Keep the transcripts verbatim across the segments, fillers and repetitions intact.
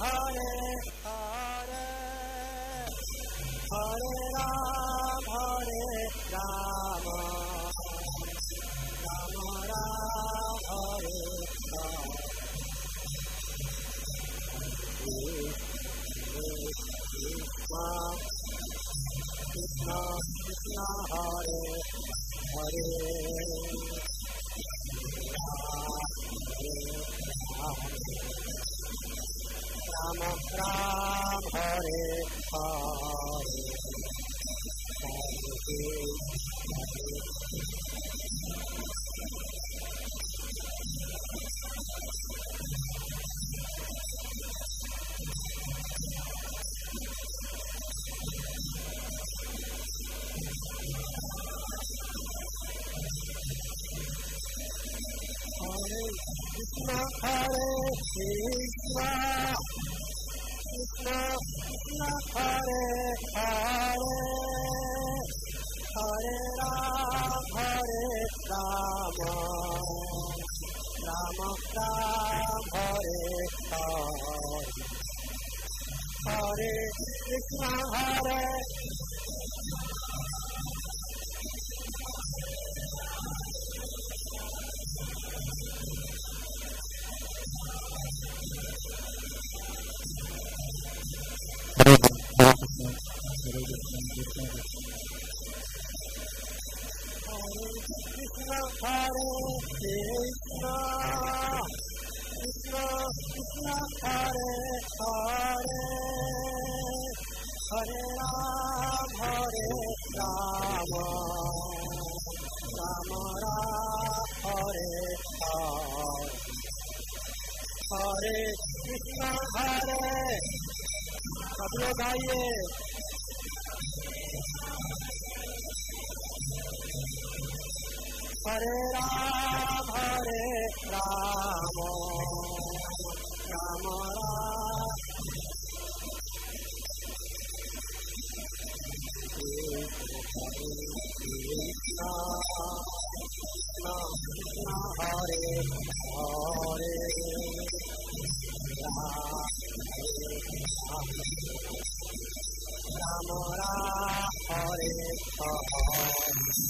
Hare Hare Hare Ram Hare Rama Rama Ram Hare Hare Krishna Krishna Krishna Hare Hare Rama Ram Hare Hare Krishna Hare Krishna Krishna Krishna Hare Hare Hare Ram Hare Rama Rama Ram Hare Hare Hare Krishna Hare Krishna Hare Krishna Krishna Krishna Hare Hare Hare Ram Hare Rama Rama Ram Hare Hare Hare Krishna Hare सब लोग आइए Hare Ram Hare Rama Rama Ram Krishna Krishna Krishna Hare Hare Rama Ram Hare Hare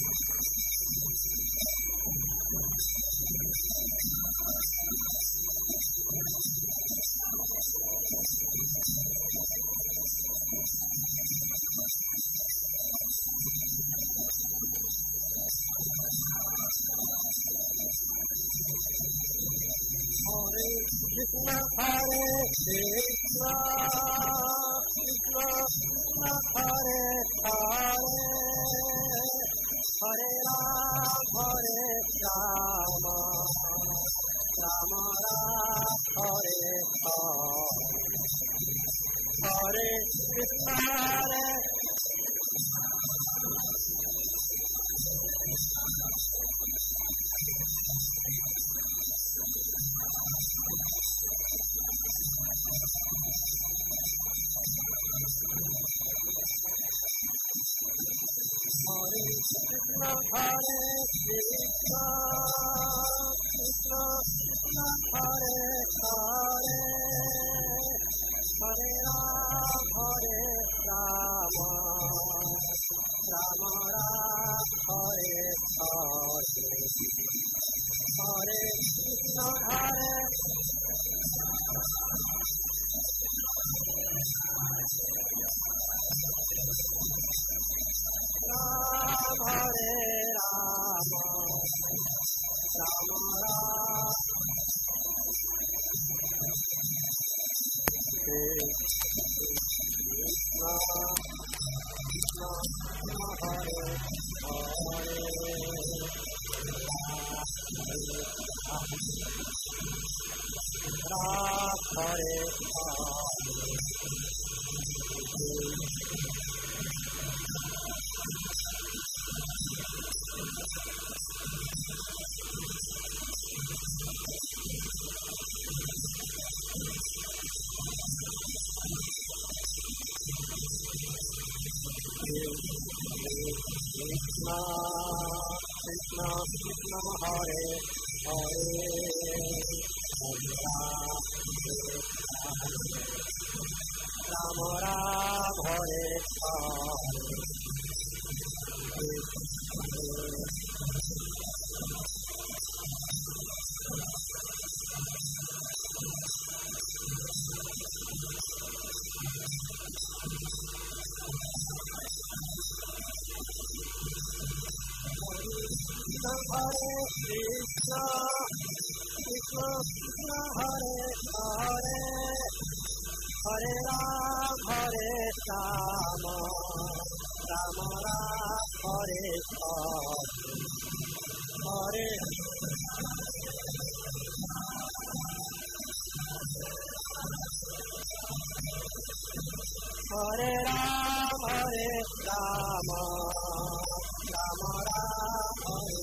Krishna Hare Krishna Krishna Krishna Hare Hare Hare Ram Hare Rama Rama Ram Hare Hare Hare Krishna Hare Krishna Hare Krishna Krishna Krishna Hare Hare Hare Ram Hare Rama Rama Ram Hare Hare Hare Krishna Hare Ram Hare Rama Rama Ram Krishna Krishna Hare Hare Ram Hare Krishna Krishna Krishna Hare Ram Ram हरे Hare Krishna, Krishna Krishna Hare Hare, Hare Ram Hare Rama, Rama Ram Hare Hare, Hare Ram Hare Rama, Rama Ram Hare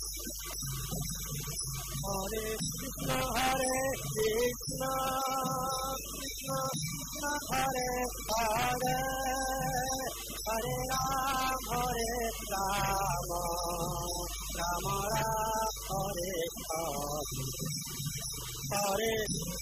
Hare Krishna, Hare Krishna, Krishna Krishna Hare Hare, Hare Ram Hare Rama, Rama Ram Hare Hare, Hare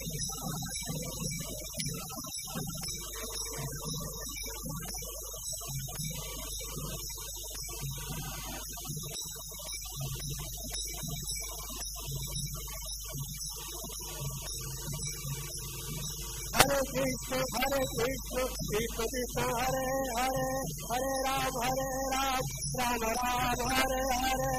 Hare Krishna, Hare Krishna, Krishna Krishna Hare Hare, Hare Ram Hare Ram, Rama Ram Hare Hare,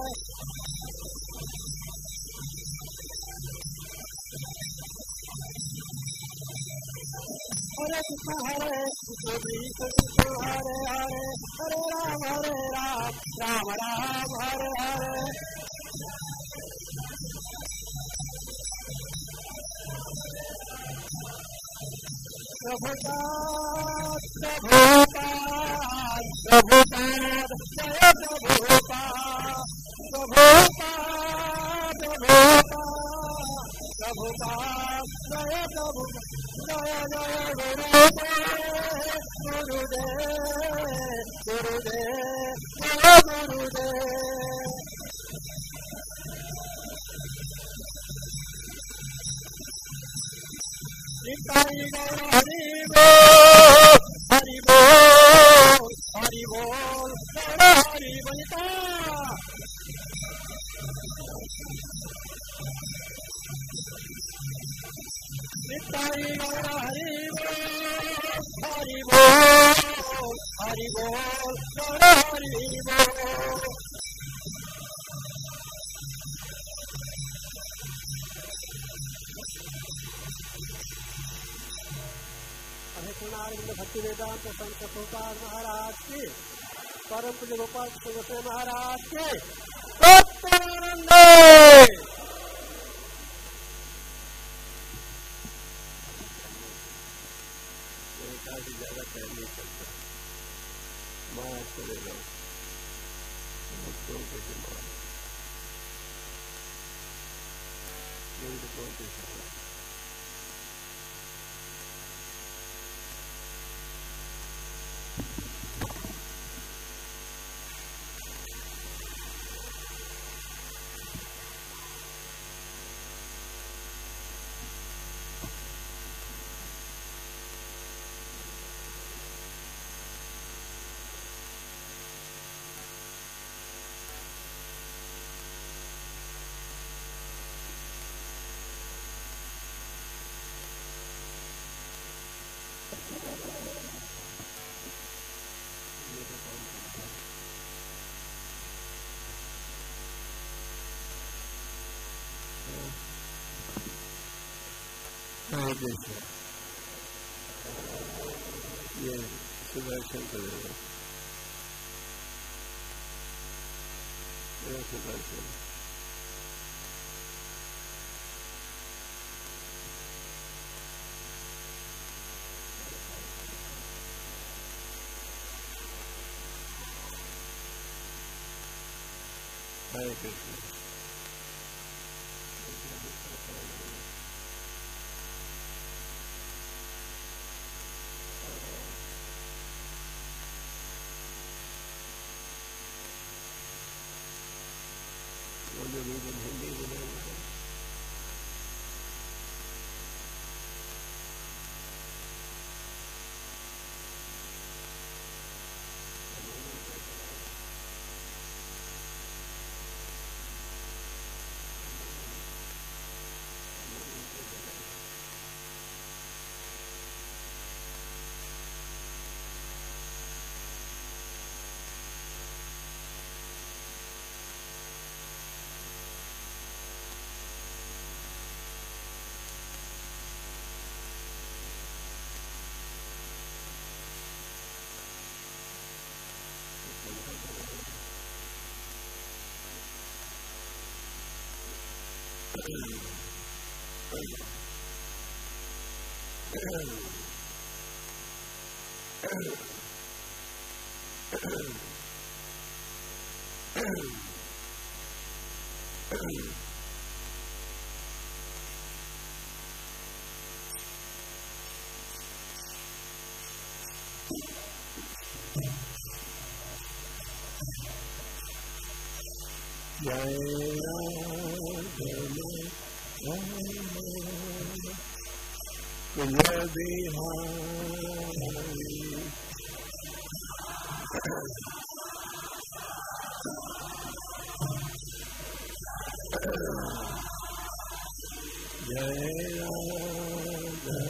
Hare Krishna, Hare Krishna, Krishna Krishna Hare Hare, Hare Ram Hare Ram, Rama Ram Hare Hare, Prabhupada, Prabhupada, Prabhupada, Jaya Prabhupada, Prabhupada, Prabhupada, Prabhupada, Jaya Prabhupada, Jaya Jaya Gurudev, Gurudev, Gurudev, Jaya Gurudev. Hari Bol, Hari Bol, Hari Bol, Hari Bonita. Hari Bol, Hari Bol, Hari Bol, Hari Bol. पूर्णानंद भक्ति वेदांत संत गोपाल महाराज की, परम पूज्य गोपाल गोसाई महाराज की सत्यानंद। ज्यादा कह नहीं सकता, माया चलेगा भक्तों के दिमाग के सकता। ये सुदर्शन करेगा, ये सुदर्शन हरे कृष्ण। हिंदी बोलेंगे Jai Radha Jai Bihari Jai Radha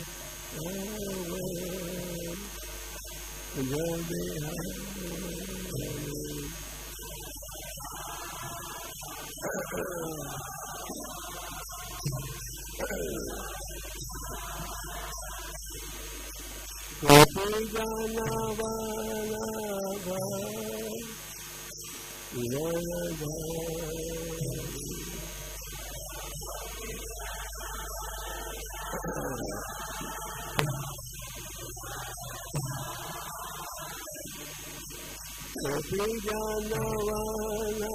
Jai Bihari Gopi Jana Vana Vana Gopi Jana Vana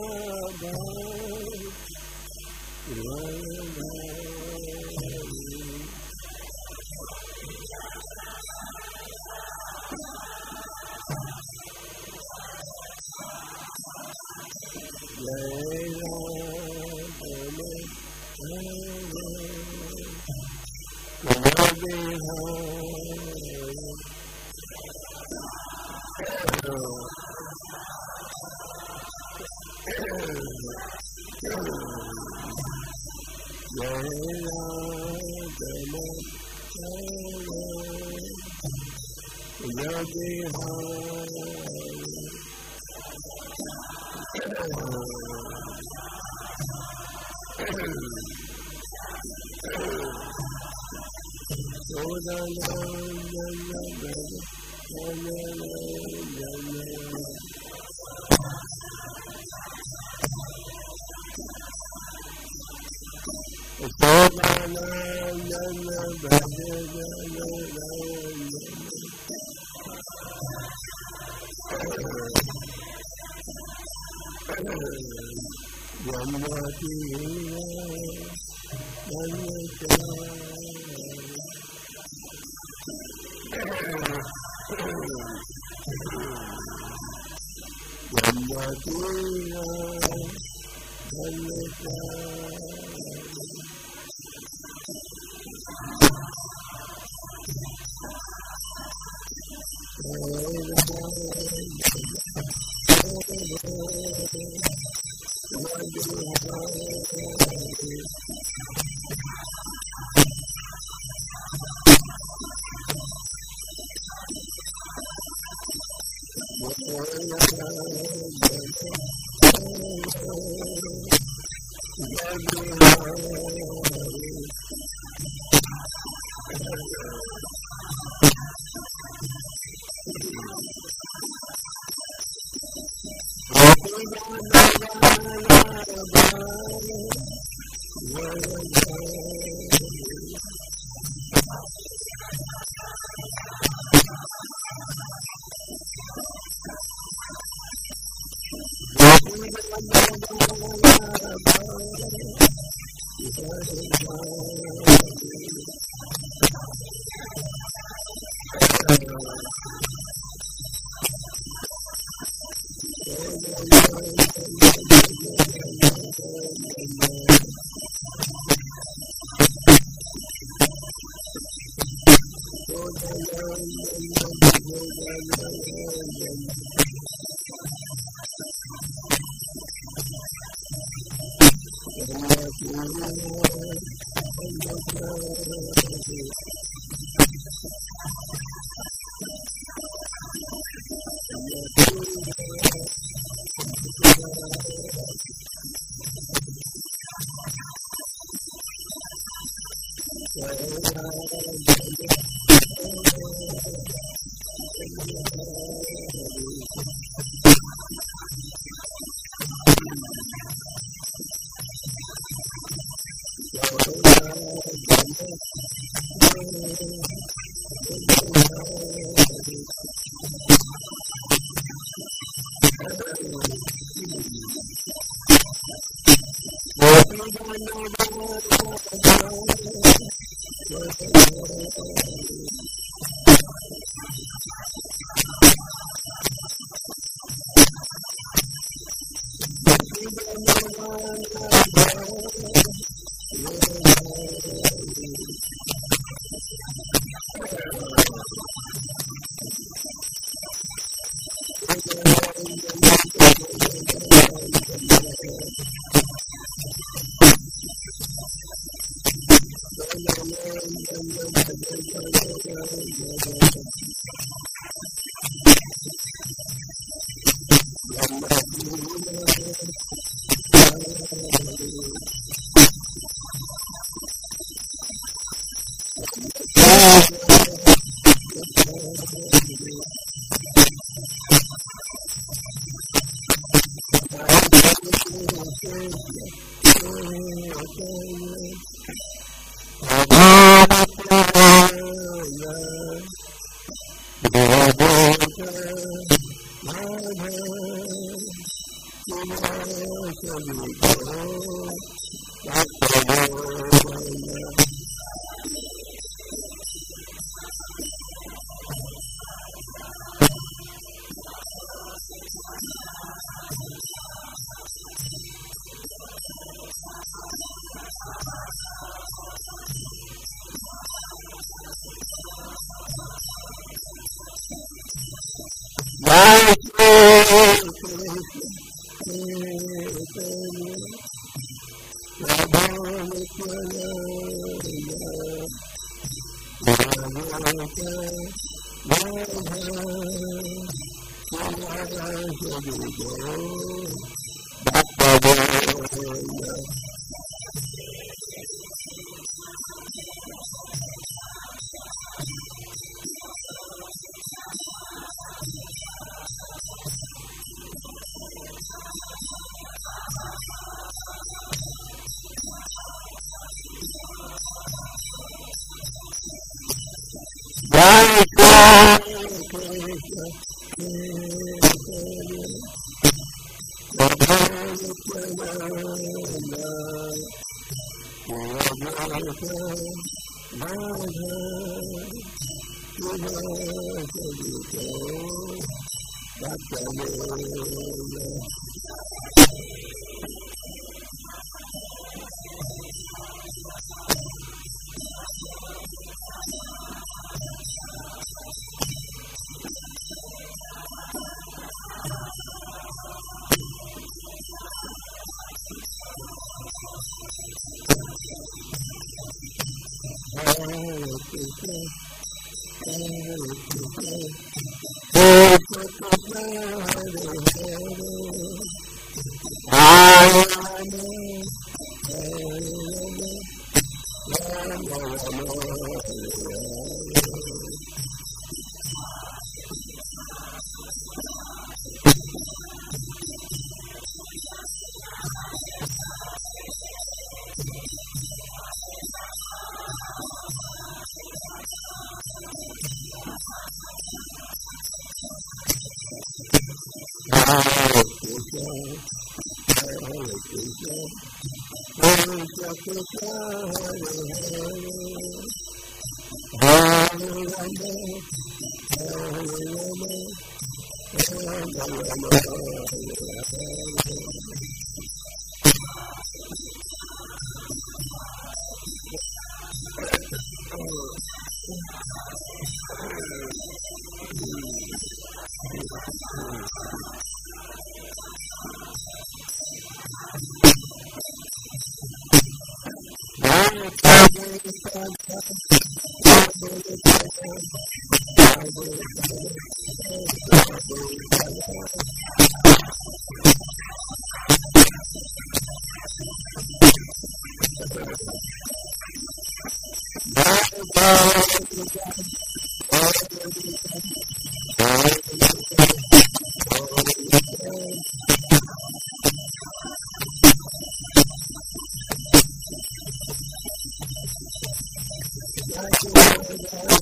Vana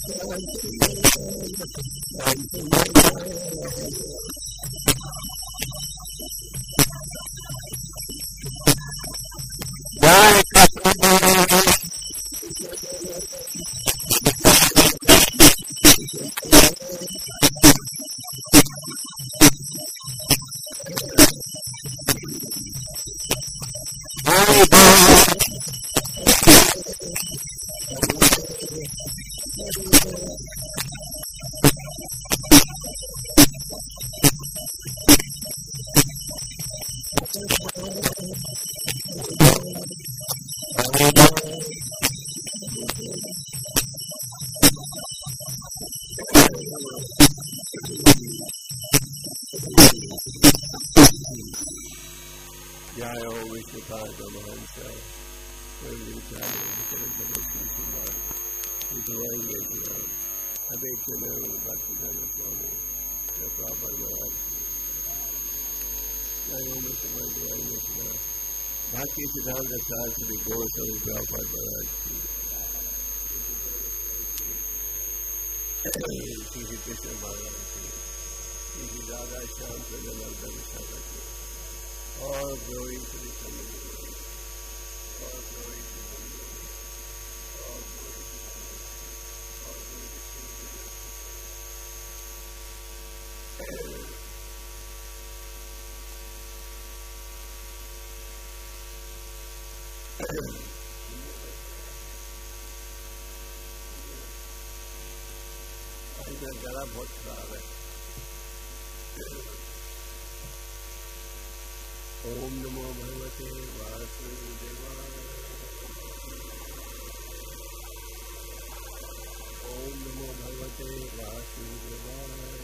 Bhakti Siddhanta Saraswati Goswami Prabhupada Maharaj Ki Shri Krishna Maharaj Ki Shri Radha Shyam Chandra Saraswati. All glory to the Son of God. All glory to the Son of God. All glory to the Son of God. All glory to the Son of God. गला बहुत खराब है। ओम नमो भगवते वासुदेवाय। ओम नमो भगवते वासुदेवाय।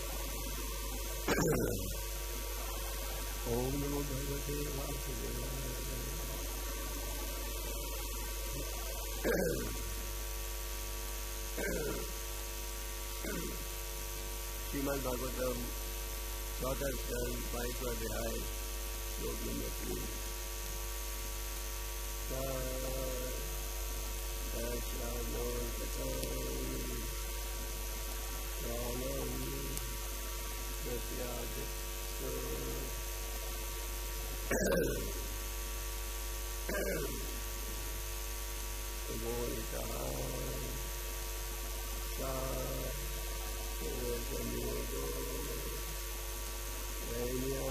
ओम नमो भगवते वासुदेवाय। श्रीमद् भागवतम चौथा स्कंद बाईसवां अध्याय श्लोक नंबर तीन। दशानो रामं प्रत्यादित्यो मोहितः सा Yoga, Raya,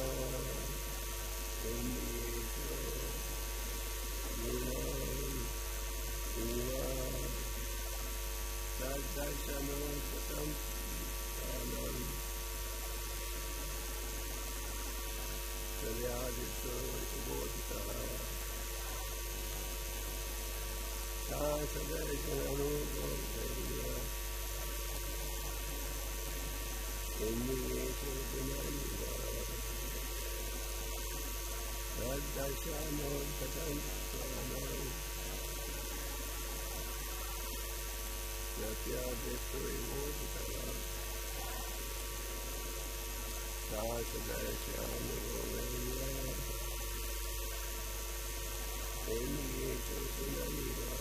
Indiyaka, Yuna, Uva, Sadashano, Satam, Sanam, Saryadito, Ubodhita, Sasadashano, Raya, Indiyaka, Vinayaka, Sadashano, Satam, Sanam, Satyadito, Ubodhita, Sasadashano, Raya, Indiyaka, Vinayaka.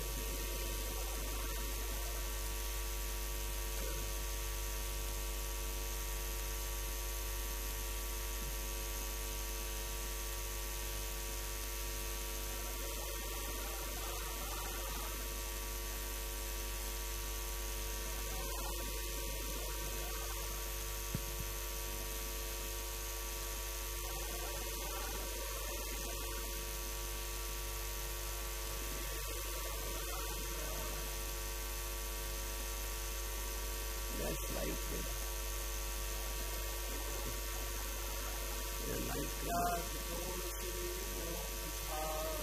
That's life. Yeah, life. God, the Lord is in your heart.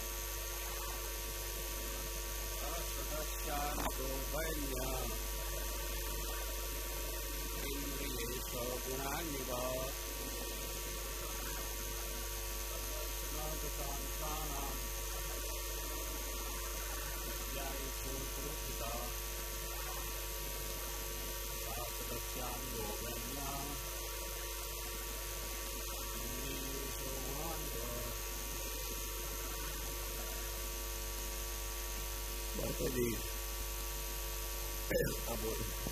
Shanto Vanya अब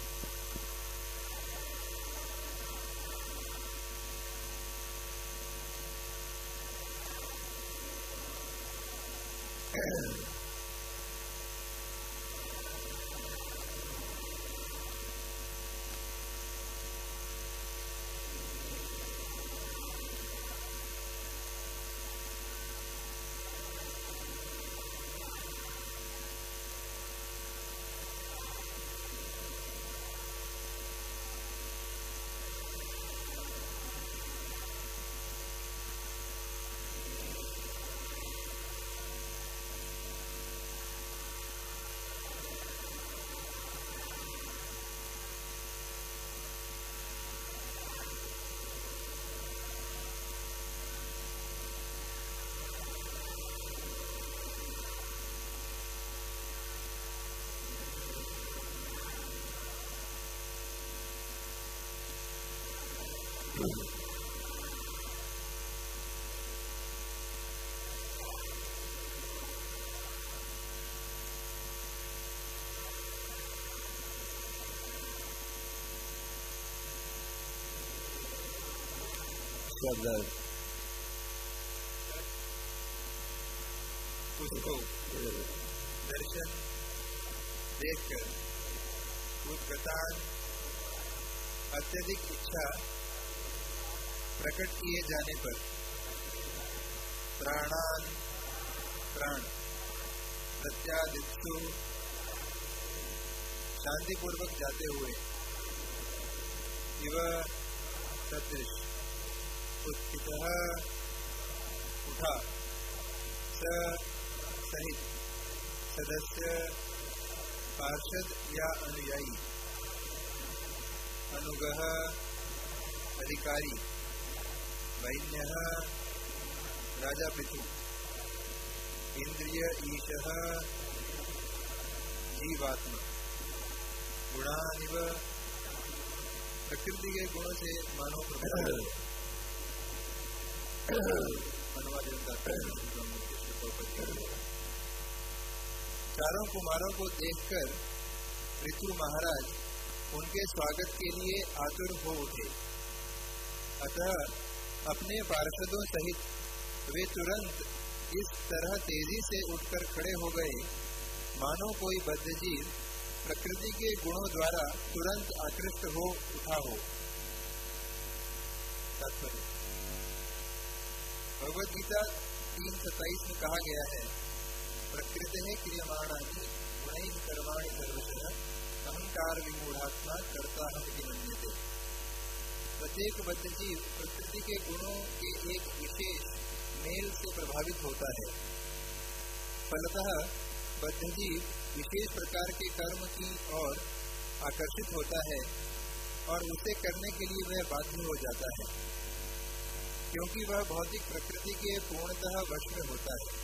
उसको दर्शन देखकर उद्गतान अत्यधिक इच्छा प्रकट किए जाने पर प्राणान प्राण प्रत्यादित्सु शांतिपूर्वक जाते हुए इव सदृश उत्थितः उठा स सहित सदस्य पार्षद या अनुयायी अनुगः अधिकारी वैन्यः राजा पितु इंद्रिय ईशः जीवात्मा गुणानिव प्रकृति के गुणों से मानव प्रभावित चारों कुमारों को देखकर ऋतु महाराज उनके स्वागत के लिए आतुर हो उठे। अतः अपने पार्षदों सहित वे तुरंत इस तरह तेजी से उठकर खड़े हो गए मानो कोई बद्धजीव प्रकृति के गुणों द्वारा तुरंत आकृष्ट हो उठा हो। तात्पर्य भगवद गीता तीन सत्ताईस में कहा गया है, प्रकृति है क्रियमाणानि गुणैः कर्माणि सर्वशः अहंकार विमूढ़ात्मा कर्ता हम इति मन्यते। प्रत्येक बद्धजीव प्रकृति के गुणों के एक विशेष मेल से प्रभावित होता है। फलतः बद्धजीव विशेष प्रकार के कर्म की ओर आकर्षित होता है और उसे करने के लिए वह बाध्य हो जाता है, क्योंकि वह भौतिक प्रकृति के पूर्णतः वश में होता है।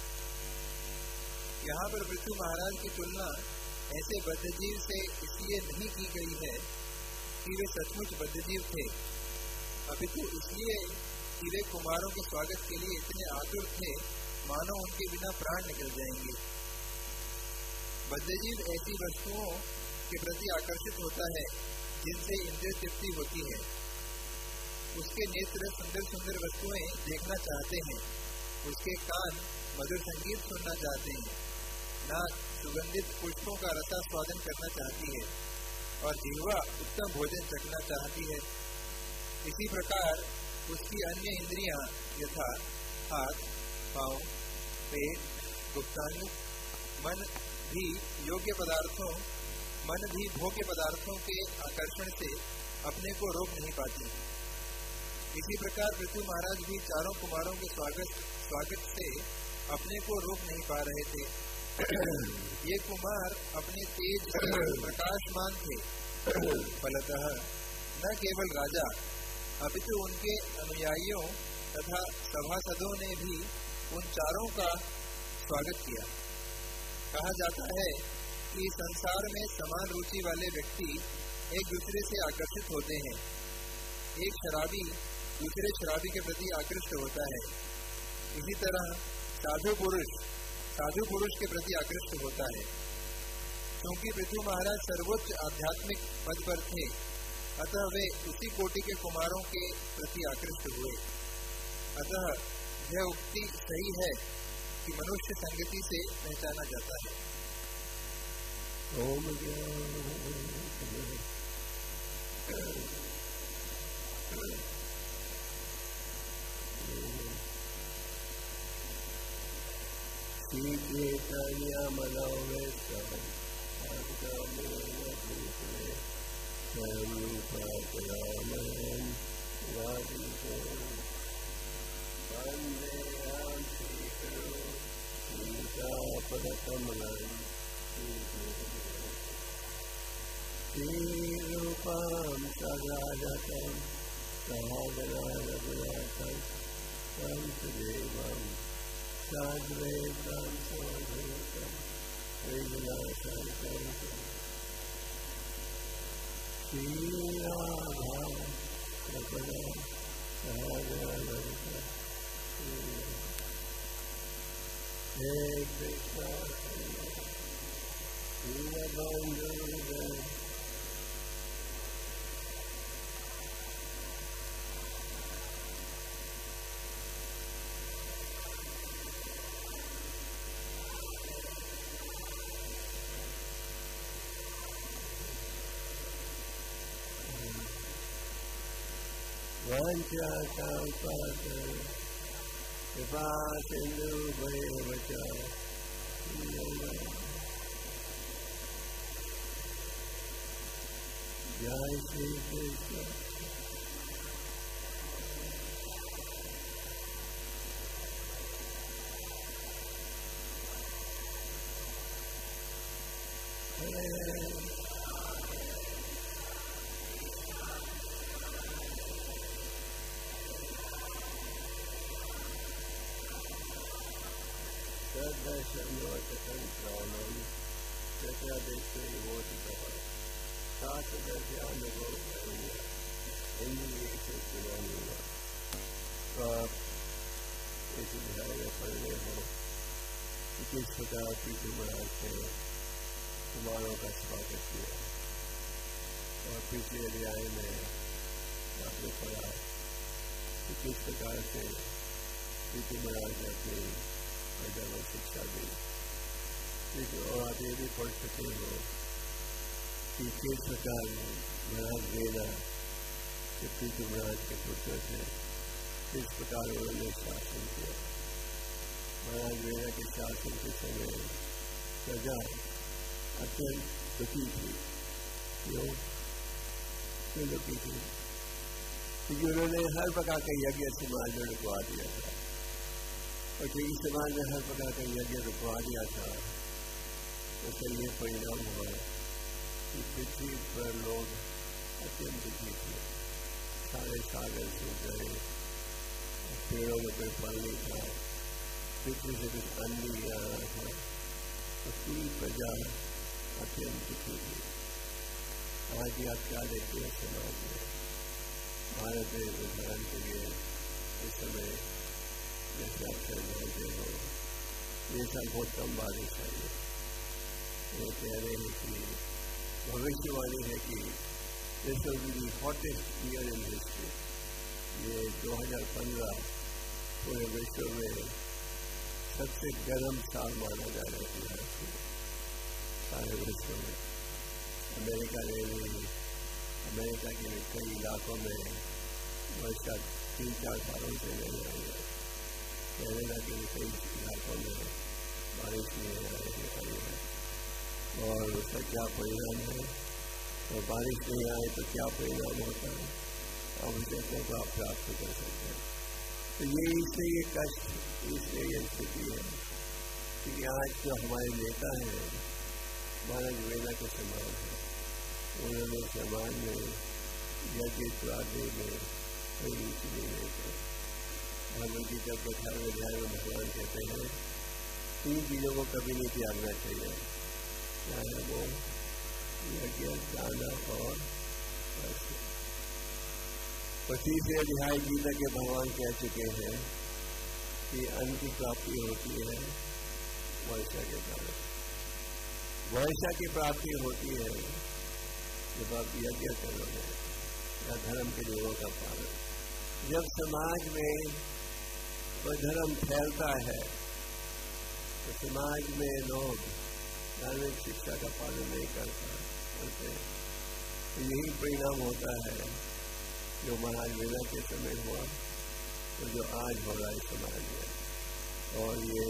यहाँ पर पृथु महाराज की तुलना ऐसे बद्धजीव से इसलिए नहीं की गई है कि वे सचमुच बद्धजीव थे, अपितु इसलिए कि वे कुमारों के स्वागत के लिए इतने आतुर थे मानो उनके बिना प्राण निकल जाएंगे। बद्धजीव ऐसी वस्तुओं के प्रति आकर्षित होता है जिनसे इंद्रिय तृप्ति होती है। उसके नेत्र सुंदर सुंदर वस्तुएं देखना चाहते हैं, उसके कान मधुर संगीत सुनना चाहते हैं, नाक सुगंधित पुष्पों का रसास्वादन करना चाहती है और जिह्वा उत्तम भोजन चखना चाहती है। इसी प्रकार उसकी अन्य इंद्रियां यथा हाथ, पांव, पेट, गुप्तांग, मन भी योग्य पदार्थों मन भी भोग्य पदार्थों के आकर्षण से अपने को रोक नहीं पाती। इसी प्रकार पृथु महाराज भी चारों कुमारों के स्वागत स्वागत से अपने को रोक नहीं पा रहे थे। ये कुमार अपने तेज से प्रकाशमान थे। फलतः न केवल राजा अपितु उनके अनुयायियों तथा सभासदों ने भी उन चारों का स्वागत किया। कहा जाता है कि संसार में समान रुचि वाले व्यक्ति एक दूसरे से आकर्षित होते हैं। एक शराबी दूसरे शराबी के प्रति आकृष्ट होता है, इसी तरह साधु पुरुष साधु पुरुष के प्रति आकृष्ट होता है। क्योंकि पृथु महाराज सर्वोच्च आध्यात्मिक पद पर थे, अतः वे उसी कोटि के कुमारों के प्रति आकृष्ट हुए। अतः यह उक्ति सही है कि मनुष्य संगति से पहचाना जाता है। ओम श्री चैतन्य मनोवेशम स्वरूपाचरामहं वन्देऽहं श्रीगुरुं सीतापदकमलं श्रीरूपं सदागतं सहगणरघुनाथं तं सुदेवं साद्वैतं सवधूतं श्रीविलासं श्रीराधा कृपया सहगणरघुनाथं हे कृष्ण दीनबन्धुजन वाञ्छाकल्पतरु कृपा सिन्धुभ्येव च जय श्री कृष्ण। दर्शनोतकंत्राणं चतुर्दशे विभूतितः सातदशानुभव करुण्य इंद्रियेषु गुणान्विता। तो आप इस अध्याय में पढ़ रहे हो कि किस प्रकार पृथु महाराज से कुमारों का स्वागत किया, और पिछले अध्याय में आपने पढ़ा कि किस प्रकार से पृथु महाराज ने अपनी अध्यात्म शिक्षा दी। और आप ये भी पढ़ सके हो कि किस प्रकार महाराज वेदा के पृथु महाराज के पुत्र थे, किस प्रकार उन्होंने शासन किया। महाराज वेदा के शासन के समय प्रजा अत्यंत दुखी थी। क्यों क्यों दुखी थी? क्योंकि उन्होंने हर प्रकार के यज्ञ समाज में रुकवा दिया था, और क्योंकि समाज में हर प्रकार का यज्ञ रुकवा दिया था, उससे ये परिणाम हुआ कि पृथ्वी पर लोग अत्यंत दुखी थे। सारे सागर सूख गए, पेड़ों में कोई फल नहीं था, पृथ्वी से कुछ अन्न नहीं आ रहा था, तो पूरी प्रजा अत्यंत दुखी थी। आज भी आप क्या देखते हैं समाज में? भारत में उदाहरण के लिए इस समय जैसे आप जानते हो ये साल बहुत कम बारिश आई है। वो कह रहे हैं कि भविष्यवाणी है कि this will be the hottest year in history. ये दो हज़ार पंद्रह पूरे विश्व में सबसे गर्म साल माना जा रहा है। सारे विश्व में अमेरिका ने अमेरिका के कई इलाकों में वर्षा तीन चार सालों से नहीं आई है। कनाडा के कई इलाकों में बारिश नहीं आ रही है, और उसका क्या परिणाम है? तो बारिश नहीं आए तो क्या परिणाम होता है, आवश्यकता को आप प्राप्त कर सकते हैं। तो ये इसलिए ये कष्ट, इसलिए ये स्थिति है कि आज जो हमारे नेता हैं महाराज वेदा के समान है। उन्होंने समाज में यज्ञ इत्यादि में कोई रुचि नहीं लेते। भगवद गीता के अठारहवें अध्याय में भगवान कहते हैं तीन चीजों को कभी नहीं त्यागना चाहिए। क्या है वो? यज्ञ, दान और तीसरे अध्याय गीता के भगवान कह चुके हैं कि अन्न की प्राप्ति होती है वर्षा के कारण। वैसा की प्राप्ति होती है जब आप यज्ञ करोगे या धर्म के नियमों का पालन। जब समाज में कोई धर्म फैलता है तो समाज में लोग धार्मिक शिक्षा का पालन नहीं करता करते, तो यही परिणाम होता है जो महाराज वेला के समय हुआ तो जो आज हो रहा है समाज में। और ये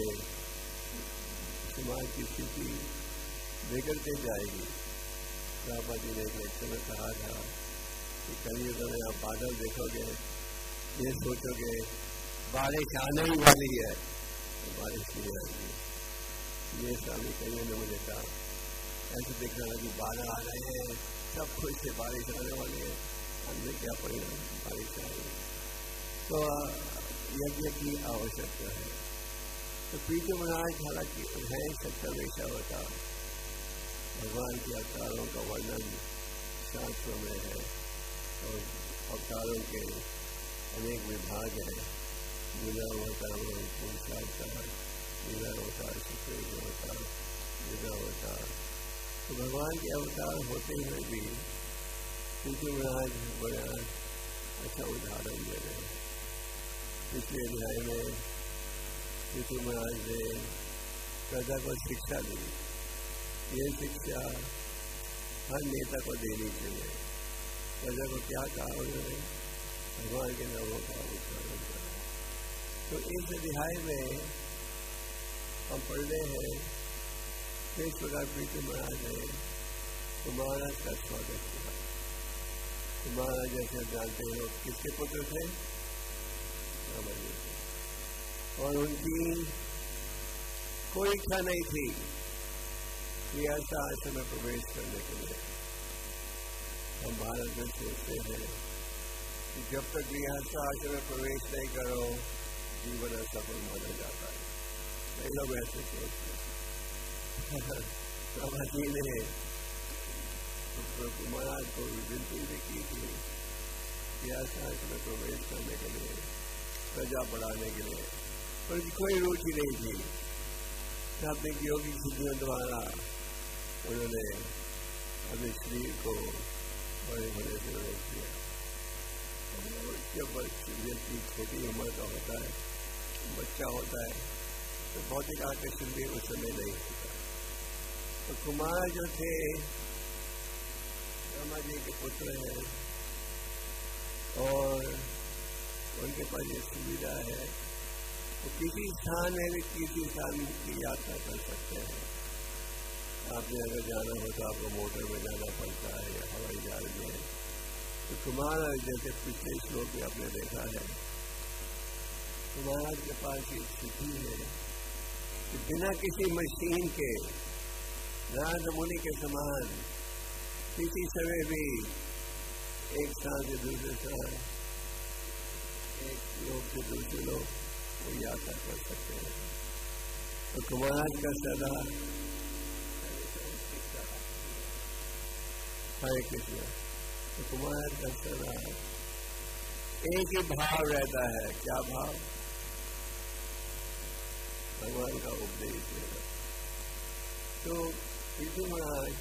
समाज की स्थिति बिगड़ते जाएगी। प्रभुपाद जी ने एक लेक्चर में कहा था कि कलयुग में आप बादल देखोगे, ये सोचोगे बारिश आने ही वाली है तो बारिश नहीं आएगी। ये स्वामी कईयों ने मुझे कहा, ऐसे देखना है कि बादल आ रहे हैं, सब खुश से बारिश आने वाली है, हमने क्या परिणाम बारिश आ रही है। तो यज्ञ की आवश्यकता है। तो पीछे महाराज हालांकि है सत्य वैशावता, भगवान के अवतारों का वर्णन शास्त्रों में है और अवतारों के अनेक विभाग हैं। लीला अवतार, पुरुषावतार, लीला अवतार, सुखेश अवतार, लीला अवतार। तो भगवान के अवतार होते हुए भी पीछे महाराज बड़ा अच्छा उदाहरण दे रहे हैं। पिछले अध्याय में पीछे महाराज ने प्रजा को शिक्षा दी। ये शिक्षा हर नेता को देनी चाहिए। प्रजा को क्या कहा उन्होंने? भगवान के नामों का उच्चारण करा। तो इस अध्याय में हम पढ़ रहे हैं किस प्रकार पीछे महाराज ने तो महाराज का स्वागत किया। तो महाराज जैसे जानते हो किसके पुत्र थे? और उनकी कोई इच्छा नहीं थी कि ऐसा आश्रम में प्रवेश करने के लिए। हम भारत में सोचते हैं कि जब तक गृहस्थ आश्रम में प्रवेश नहीं करो जीवन असफल माना जाता है। कई लोग ऐसे सोचते हैं। जी ने तो महाराज को विनती भी की थी गृहस्थ आश्रम में प्रवेश करने के लिए, प्रजा बढ़ाने के लिए, पर उनकी कोई रुचि नहीं थी। अपने योगी सिद्धियों द्वारा उन्होंने अपने शरीर को बड़े बड़े से रोक दिया। जब व्यक्ति छोटी उम्र का होता है, बच्चा होता है, तो भौतिक आकर्षण भी उस समय नहीं होता। तो कुमार जो थे ब्रह्मा जी के पुत्र हैं और उनके पास ये सुविधा है, तो किसी स्थान में भी किसी स्थान की यात्रा कर सकते हैं। आपने अगर जाना हो तो आपको मोटर में जाना पड़ता है या हवाई जहाज में। तो तुम्हारा जैसे पिछले श्लोक में आपने देखा है, तुम्हारा के पास एक स्थिति है कि बिना किसी मशीन के नारद मुनि के समान किसी समय भी एक स्थान से दूसरे स्थान, एक लोग से दूसरे लोग वो यात्रा कर सकते हैं। तो कुमार का सदा हरे कृष्ण, तो कुमार का सदा एक ही भाव रहता है। क्या भाव? भगवान का उपदेश है। तो पृथ्वी महाराज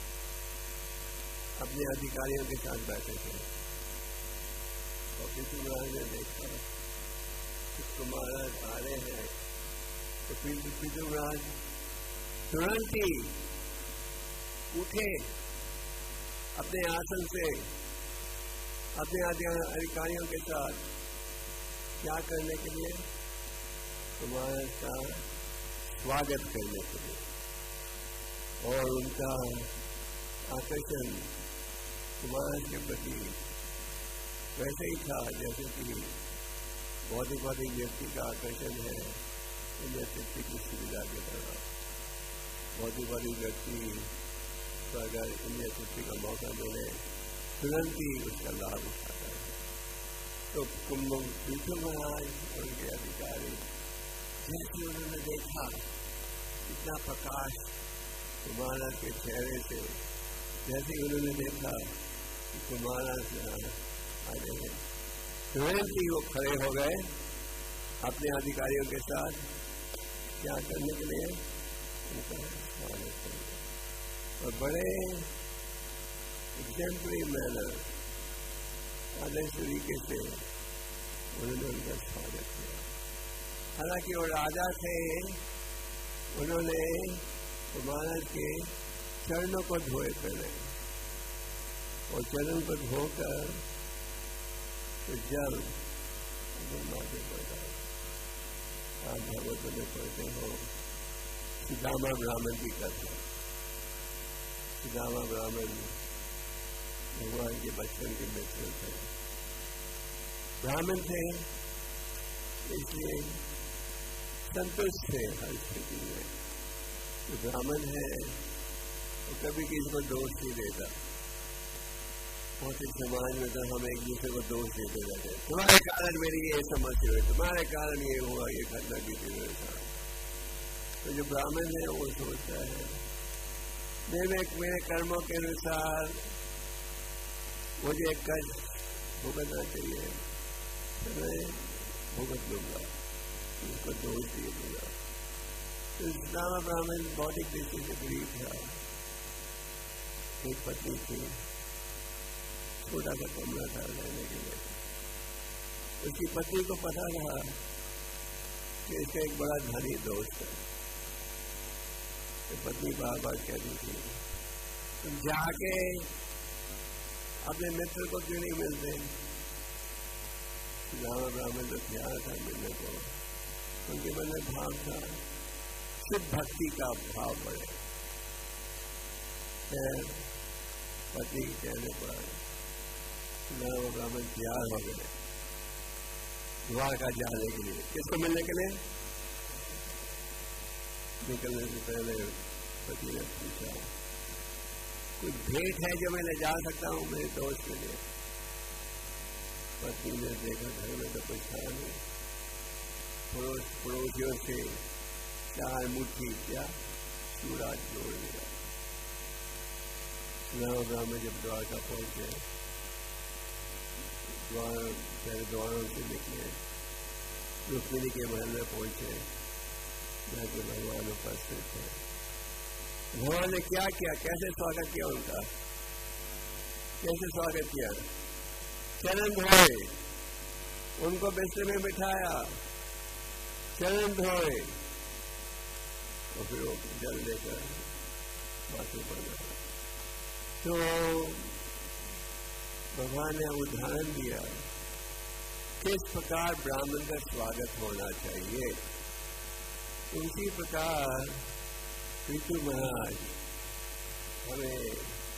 अपने अधिकारियों के साथ बैठे थे और पृथ्वी महाराज ने देखा कि महाराज आ रहे हैं। तो पृथ्वी महाराज तुरंत ही उठे अपने आसन से अपने अधिकारियों के साथ। क्या करने के लिए? महाराज का स्वागत करने के लिए। और उनका आकर्षण महाराज के प्रति वैसे ही था जैसे कि भौतिकवादी व्यक्ति का आकर्षण है व्यक्ति की सुविधा के तरह। भौतिकवादी व्यक्ति तो अगर इंडिया छुट्टी का मौका मिले तुरंत ही उसका लाभ उठाता है। तो कुंभ पृथ्वी महाराज और उनके अधिकारी जैसे उन्होंने देखा इतना प्रकाश कुमारा के चेहरे से, जैसे उन्होंने देखा कि कुमारा से आ रहे हैं, तुरंत ही वो खड़े हो गए अपने अधिकारियों के साथ। क्या करने के लिए? उनका स्वागत करने। और बड़े एग्जाम्पलरी मैनर आदर्श तरीके से उन्होंने उनका स्वागत किया। हालांकि वो राजा थे, उन्होंने महाराज के चरणों को धोए पहले और चरण को धोकर तो जल माथे पर डाल। आप भागवत में पढ़ते हो सुदामा ब्राह्मण की कथा। सुदामा ब्राह्मण भगवान के बचपन के मित्र थे, ब्राह्मण थे, इसलिए संतुष्ट थे हर स्थिति में। तो ब्राह्मण है तो कभी किसी को दोष नहीं देता। बहुत ही समाज में तो हम एक दूसरे को दोष देते रहते हैं, तुम्हारे कारण मेरी ये समस्या हुई, तुम्हारे कारण ये हुआ, ये घटना बीती मेरे साथ। तो जो ब्राह्मण है वो सोचता है मेरे मेरे कर्मों के अनुसार मुझे एक कष्ट भुगतना चाहिए, तो मैं भुगत लूंगा, उसको दोष दिए दूंगा। तो सुदामा ब्राह्मण बौद्धिक दृष्टि से गरीब था। एक पत्नी थी, छोटा सा कमरा था रहने के लिए। उसकी पत्नी को पता था कि इसका एक बड़ा धनी दोस्त है। तो पत्नी बार बार कहती थी तुम जाके अपने मित्र को क्यों नहीं मिलते। सुदामा ब्राह्मण तो तैयार था मिलने को, उनके मन में भाव था शुद्ध भक्ति का भाव बढ़े। पति के कहने पर सुदामा ब्राह्मण तैयार हो गए द्वारका जाने के लिए। किसको मिलने के लिए? निकलने से पहले पति ने पूछा कोई भेंट है जो मैं ले जा सकता हूं मेरे दोस्त के लिए। पत्नी ने देखा घर में तो कुछ था नहीं, पड़ोस पड़ोसियों से चार मुट्ठी क्या चूड़ा जोड़ लिया। सुदामा ब्राह्मण जब द्वारका पहुंचे, द्वार पहले द्वारों से निकले, रुक्मिणी के महल में पहुंचे जहाँ के भगवान उपस्थित थे। भगवान ने क्या किया, कैसे स्वागत किया उनका, कैसे स्वागत किया? चरण धोए, उनको बिस्तर में बिठाया, चरण धोए और फिर वो जल लेकर माथे पर लगा। तो भगवान ने उदाहरण दिया किस प्रकार ब्राह्मण का स्वागत होना चाहिए। उसी प्रकार पृथु महाराज हमें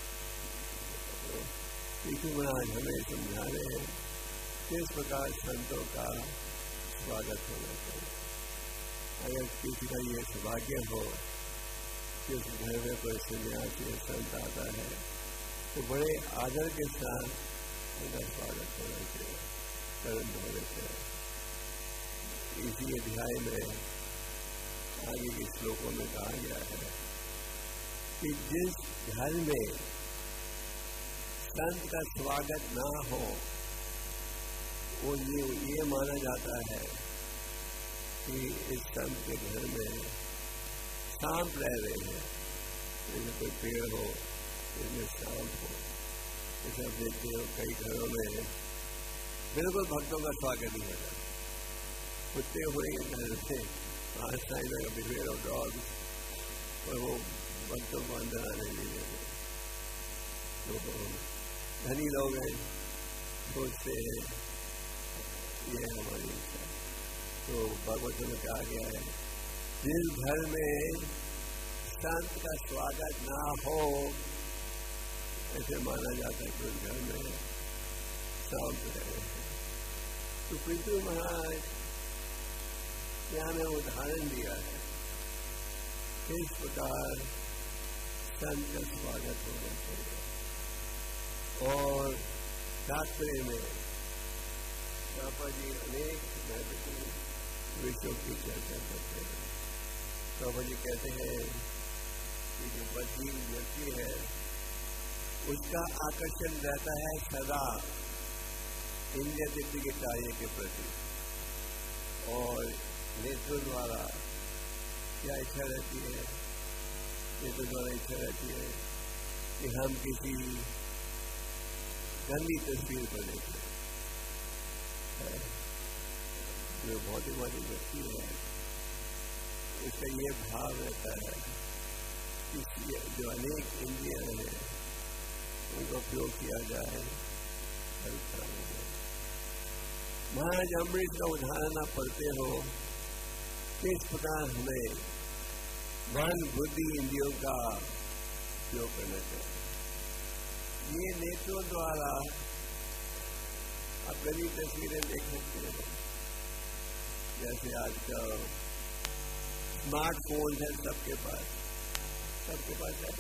पृथु महाराज हमें समझा रहे हैं किस प्रकार संतों का स्वागत होना चाहिए। अगर किसी का ये सौभाग्य हो कि उस घर में कोई सन्यासी संत आता है तो बड़े आदर के साथ उनका स्वागत होना चाहिए, चरण धोने से। इसी अध्याय में आगे के श्लोकों में कहा गया है कि जिस घर में संत का स्वागत ना हो वो ये ये माना जाता है कि इस संत के घर में सांप रह रहे हैं। जैसे कोई पेड़ हो इसमें सांप हो, जैसे आप देखते हो कई घरों में बिल्कुल भक्तों का स्वागत नहीं होता। कुत्ते हुए घर से आज टाइम का बिहेवियर ऑफ डॉग्स, और वो भक्तों को अंदर आने नहीं देते। तो धनी लोग हैं, सोचते हैं ये हमारी इच्छा। तो भागवत में कहा गया है जिस घर में संत का स्वागत ना हो ऐसे माना जाता है कि उस घर में सांप रहे हैं। तो पृथु महाराज यहाँ में उदाहरण दिया है किस प्रकार संत का स्वागत होना चाहिए। और तात्पर्य में पापा जी अनेक महत्वपूर्ण विषयों की चर्चा करते हैं। पापा जी कहते हैं कि जो बधी व्यक्ति है उसका आकर्षण रहता है सदा इंद्रिय तृप्ति के कार्य के प्रति, और नेत्रों द्वारा क्या इच्छा रहती है ये तो द्वारा इच्छा रहती है कि हम किसी गंदी तस्वीर को देखें। जो भौतिकवादी व्यक्ति है इसका ये भाव रहता है कि जो अनेक इंद्रियां हैं उनका उपयोग किया जाए। महाराज अम्बरीश का उदाहरण आप पढ़ते हो किस प्रकार हमें मन बुद्धि इंद्रियों का उपयोग करना चाहिए। ये नेत्रों द्वारा आप गली तस्वीरें देख सकते हो, जैसे आजकल स्मार्टफोन है सबके पास, सबके पास है।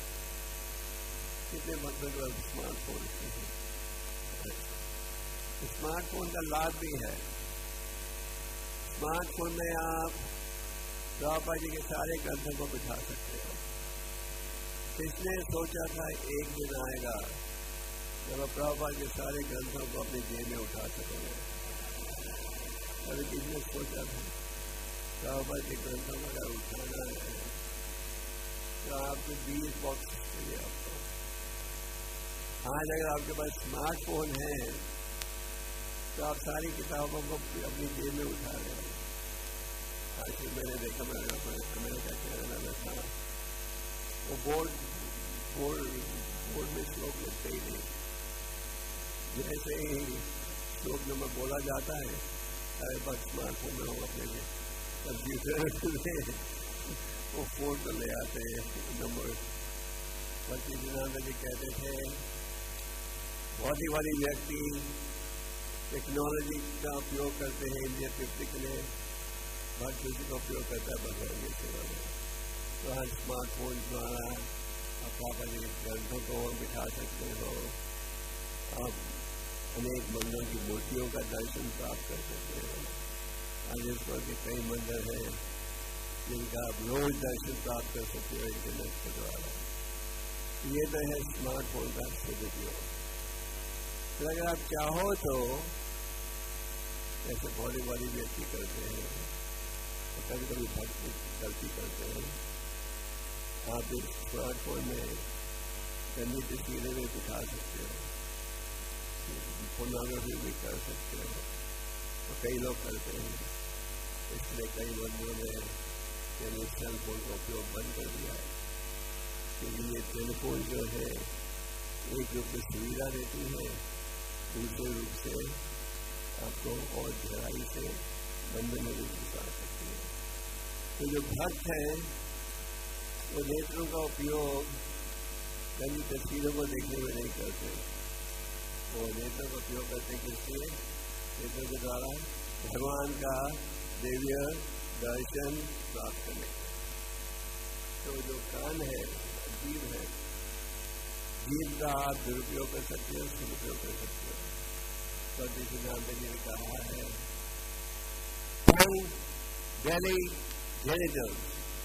कितने मतलब स्मार्टफोन है। स्मार्टफोन का लाभ भी है। स्मार्टफोन में आप प्रभुपाद जी के सारे ग्रंथों को बिठा सकते हो। किसने सोचा था एक दिन आएगा जब आप प्रभुपाद के सारे ग्रंथों को अपनी जेब में उठा सकोगे। अभी किसने सोचा था प्रभुपाद के ग्रंथों को अगर उठाना है तो आपको बीस बॉक्स चाहिए आपको। आज अगर आपके पास स्मार्टफोन है तो आप सारी किताबों को अपनी जेब में उठा रहे हैं। आज मैंने देखा, मैंने अमेरिका कनाडा में था, वो बोर्ड बोर्ड बोर्ड में श्लोक लिखते ही नहीं, जैसे ही श्लोक नंबर बोला जाता है अरे बस स्मार्टफोन में हो अपने कंप्यूटर में वो फोन तो ले आते हैं नंबर। भक्ति सिद्धांत जी कहते थे भौतिकवादी व्यक्ति टेक्नोलॉजी का उपयोग करते हैं इंडिया तृप्ति के लिए, भक्ति का उपयोग करता है भगवान की सेवा में। तो आज स्मार्टफोन द्वारा आप अपने ग्रंथों को बिठा सकते हो, आप अनेक मंदिरों की मूर्तियों का दर्शन प्राप्त कर सकते हो। आज इस पर के कई मंदिर हैं जिनका आप रोज दर्शन प्राप्त कर सकते हो इंटरनेट के द्वारा। ये तो है स्मार्टफोन का सदुपयोग। तो अगर आप चाहो तो जैसे भौतिकवादी व्यक्ति करते हैं तो कभी कभी भक्ति गलती करते हैं, आप इस स्मार्टफोन में गंदी तस्वीरें भी दिखा सकते हो, फोटोग्राफी भी कर सकते हो, तो कई लोग करते हैं। इसलिए कई बंदों ने सेल फोन का उपयोग बंद कर दिया है, क्योंकि ये टेलीफोन जो है एक रूप में सुविधा देती है, दूसरे रूप से आपको और गहराई से बंधन में भी घुसा सकती है। तो जो भक्त है वो नेत्रों का उपयोग गंदी तस्वीरों को देखने में नहीं करते, वो नेत्रों का उपयोग करते किसके? नेत्रों के द्वारा भगवान का दिव्य दर्शन प्राप्त करने। तो जो कान है जीव है, जीव का आप दुरुपयोग कर सकते हो, सदुपयोग कर सकते हो। तो सिद्धांत जी ने कहा है tongue, belly, genitals,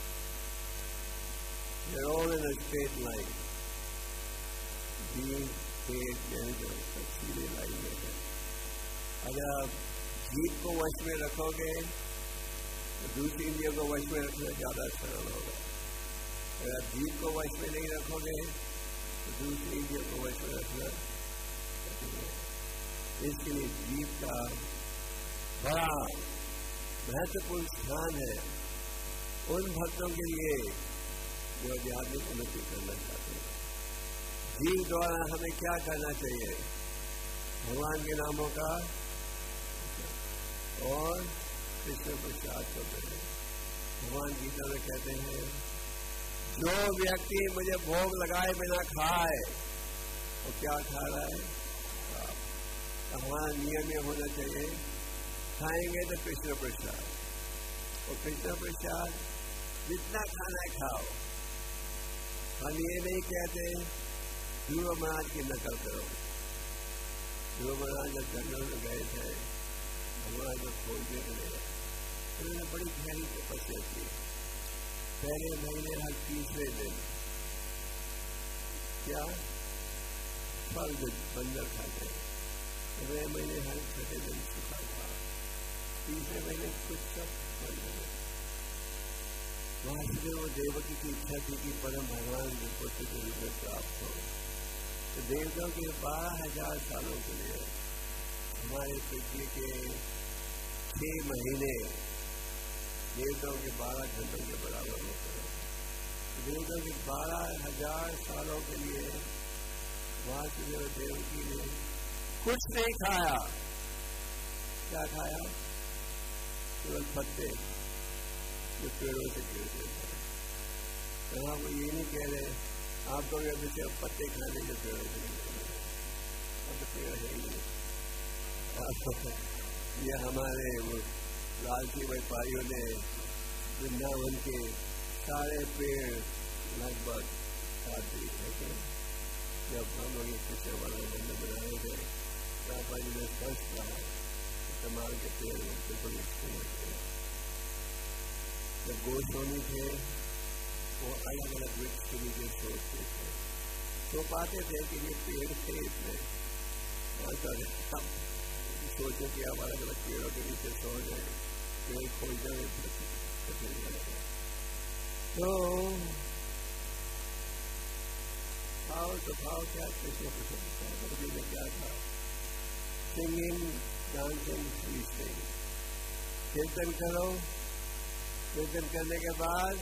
they're all in a straight line. Being, face, genitals, सब सीधे लाइन में है। अगर आप जीभ को वश में रखोगे तो दूसरी इंद्रियों को वश में रखना ज्यादा सरल होगा। अगर आप जीभ को वश में नहीं रखोगे तो दूसरी इंद्रियों को वश में रखना कठिन है। इसके लिए जीव का बड़ा महत्वपूर्ण स्थान है उन भक्तों के लिए जो आध्यात्मिक उन्नति करना चाहते हैं। जीव द्वारा हमें क्या करना चाहिए? भगवान के नामों का और कृष्ण प्रसाद करते हैं। भगवान गीता में कहते हैं जो व्यक्ति मुझे भोग लगाए बिना खाए वो क्या खा रहा है? हमारा नियम ये होना चाहिए खाएंगे तो कृष्ण प्रसाद, और कृष्ण प्रसाद जितना खाना है खाओ। हम ये नहीं कहते ध्रुव महाराज की नकल करो। ध्रुव महाराज जब जंगल में गए थे भगवान को खोजने के लिए, उन्होंने बड़ी गहरी तपस्या की। पहले महीने हर तीसरे दिन क्या फल बंदर खाते हैं, अगले महीने हर छठे दिन सूखा था, तीसरे महीने कुछ सब बंद हो गए। वासुदेव देवकी की इच्छा थी कि परम भगवान पुत्र के रूप में प्राप्त हो। तो देवताओं के बारह हजार सालों के लिए हमारे पृथ्वी के छह महीने देवताओं के बारह घंटों के बराबर होते हैं। देवताओं के बारह हजार सालों के लिए वासुदेव देवकी ने कुछ नहीं खाया। क्या खाया? केवल पत्ते जो पेड़ों से गिरते थे। तो हम ये नहीं कह रहे आप तो अभी से पत्ते खाने के पेड़ों से गिरते अब तो पेड़ है ही नहीं। ये हमारे लालची व्यापारियों ने वृंदावन के सारे पेड़ लगभग काट दिए थे। जब हम लोग इससे वाला बंद बनाए थे पापा जी ने स्पष्ट कहा तमाम के पेड़ बिल्कुल निष्क्रिय थे। जब गोस्वामी थे वो अलग अलग वृक्ष के नीचे सोचते थे, सो पाते थे कि ये पेड़ थे इसमें सब सोचे कि आप अलग अलग पेड़ों के नीचे सो जाए, पेड़ खोल जाए तो भाव तो भाव क्या कृष्ण प्रसन्न में क्या था? Singing dancing feasting. कीर्तन करो, कीर्तन करने के बाद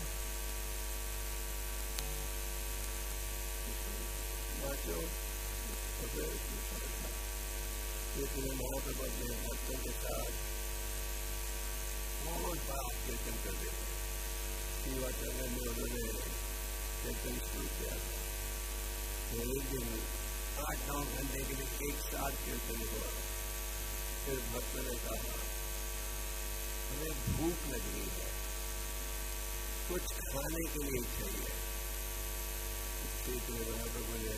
नाचो। कीर्तन महाप्रभु अपने भक्तों के साथ बहुत बार कीर्तन कर देते हैं। शिवाचरण में उन्होंने कीर्तन शुरू किया था। एक दिन आठ नौ घंटे के लिए एक साथ कीर्तन हुआ। फिर भक्त ने कहा हमें भूख लग रही है, कुछ खाने के लिए चाहिए। इससे महाप्रभु ने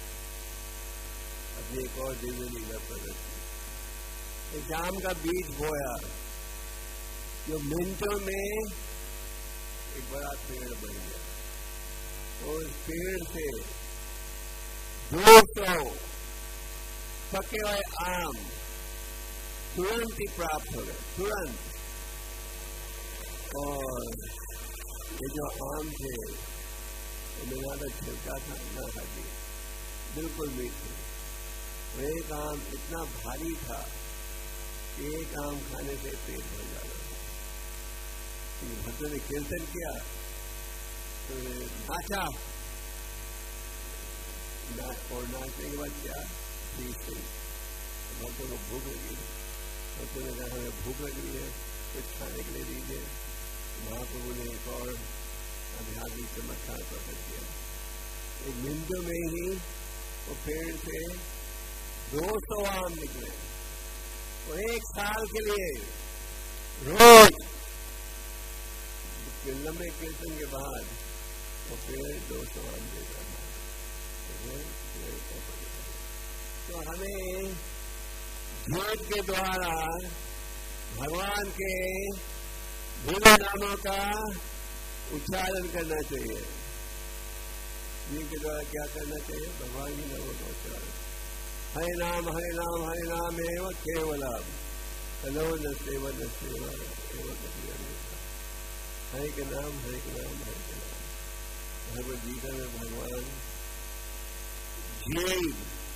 अपनी एक और दिव्य लीला प्रकट की। जाम का बीज बोया जो मिनटों में एक बड़ा पेड़ बन गया। तो इस पेड़ से दो सौ पके हुए आम तुरंत ही प्राप्त हो गए, तुरंत। और ये जो आम थे उनमें ज्यादा छिलका था ना हड्डी, बिल्कुल मीठे। और एक आम इतना भारी था कि एक आम खाने से पेट भर जाता था। भक्तों ने कीर्तन किया तो नाचा ना, और नाचने के बाद क्या ठीक है। भक्तों को भूख लगी, भक्तों ने कहा हमें भूख लगी है, कुछ खाने के लिए दीजिए। महाप्रभु ने एक और आध्यात्मिक चमत्कार प्रकट किया। एक मिनटों में ही वो पेड़ से दो सौ आम निकले। वो एक साल के लिए रोज लंबे कीर्तन के बाद वो पेड़ दो सौ आम देता था। तो हमें भेद के द्वारा भगवान के भोले नामों का उच्चारण करना चाहिए। जिनके द्वारा क्या करना चाहिए? भगवान ही नामों का उच्चारण। हरे नाम हरे नाम हरे नाम एवं केवलम हलो न सेवा न सेवा एवं हरे के नाम हरे के नाम हरे के नाम। भगवद गीता में भगवान जीव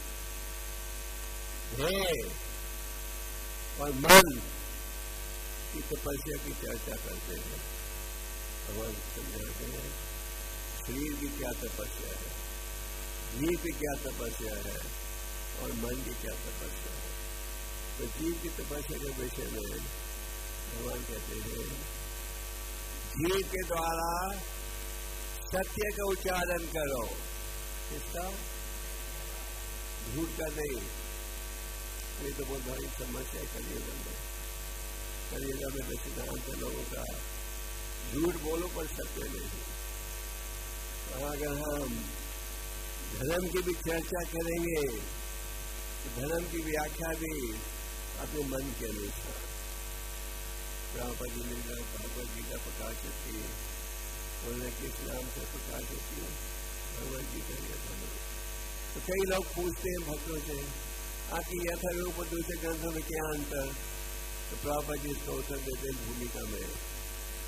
है और मन की तपस्या की चर्चा करते हैं। भगवान समझाते हैं शरीर की क्या तपस्या है, जीव की क्या तपस्या है और मन की क्या तपस्या है। तो जीव की तपस्या के विषय में भगवान कहते हैं जीव के द्वारा सत्य का उच्चारण करो। किसका? झूठ का नहीं। ये तो बहुत बड़ी समस्या है कलियुग में। कलियुग में सिद्धांत लोगों का झूठ बोलो पर सत्य नहीं। अगर हम धर्म की भी चर्चा करेंगे तो धर्म की व्याख्या भी अपने मन के अनुसार। प्रभुपाद जी ने भगवद गीता प्रकाशित की, उन्होंने किस नाम से प्रकाशित की? भगवद गीता यथारूप। तो कई लोग पूछते हैं भक्तों से आपकी यथारूप और दूसरे ग्रंथों में क्या अंतर? तो प्रभुपाद जी इसका उत्तर देते हैं भूमिका में।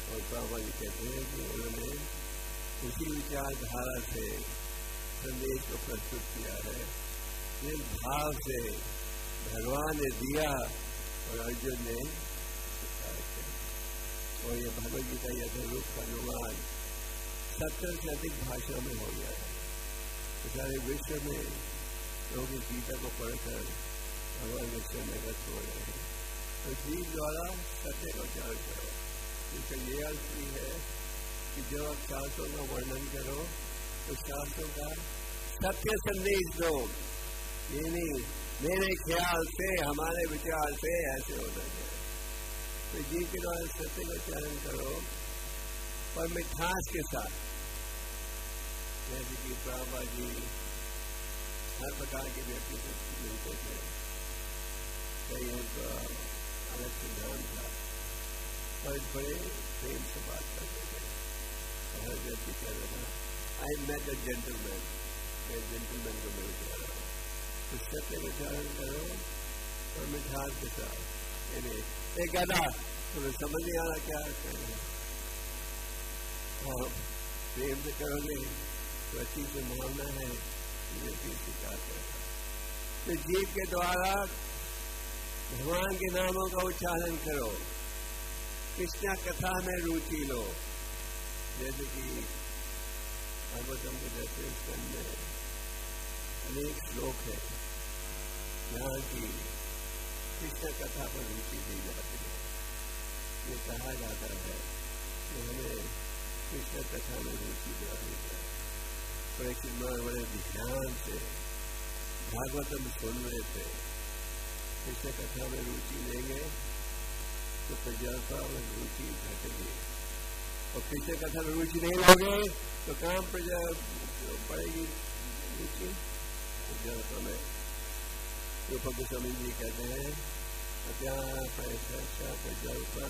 और बाबा जी कहते हैं कि उन्होंने उसी विचारधारा से संदेश को प्रस्तुत किया है, जिस भाव से भगवान ने दिया और अर्जुन ने स्वीकार किया। और ये भगवद गीता यथारूप का अनुवाद सत्तर से अधिक भाषा में हो गया है। तो सारे विश्व में लोग इस गीता को पढ़कर भगवान के शरणगत हो रहे हैं। तो जीव द्वारा सत्य का उच्चारण करो। इसका ये अर्थ भी है कि जब आप शास्त्रों का वर्णन करो तो शास्त्रों का सत्य संदेश दो। ये नहीं मेरे ख्याल से, हमारे विचार से ऐसे होना चाहिए। तो जीव के द्वारा सत्य का उच्चारण करो और मिठास के साथ, जैसे कि प्रभा जी हर प्रकार के व्यक्ति से मिलते थे, कई उनका अलग सिद्धांत था, पर बड़े प्रेम से बात करते थे। हर व्यक्ति कह रहा था आई मेट अ जेंटलमैन, मैं जेंटलमैन को मिल जा रहा हूँ। तो सत्य का उच्चारण करो और मिठास के साथ। एक कहता तुम्हें समझ नहीं आ रहा क्या कहना है, और प्रेम से करोगे तो अच्छी संभावना है स्वीकार करना। तो जीव के द्वारा भगवान के नामों का उच्चारण करो, कृष्ण कथा में रुचि लो। जैसे कि भागवतम के दसवें स्कंद में अनेक श्लोक है जहाँ की कृष्ण कथा पर रुचि दी जाती है। ये कहा जाता है कि हमें कृष्ण कथा में रुचि दिलानी चाहिए। परीक्षित महाराज बड़े ध्यान से भागवतम सुन रहे थे। कृष्ण कथा में रुचि लेंगे तो प्रजलता में रुचि घटेगी, और कृष्ण कथा में रुचि नहीं लोगे तो काम प्रजा पड़ेगी रुचि प्रजलता में। रूप गोस्वामी जी कहते हैं अत्याशा प्रजलता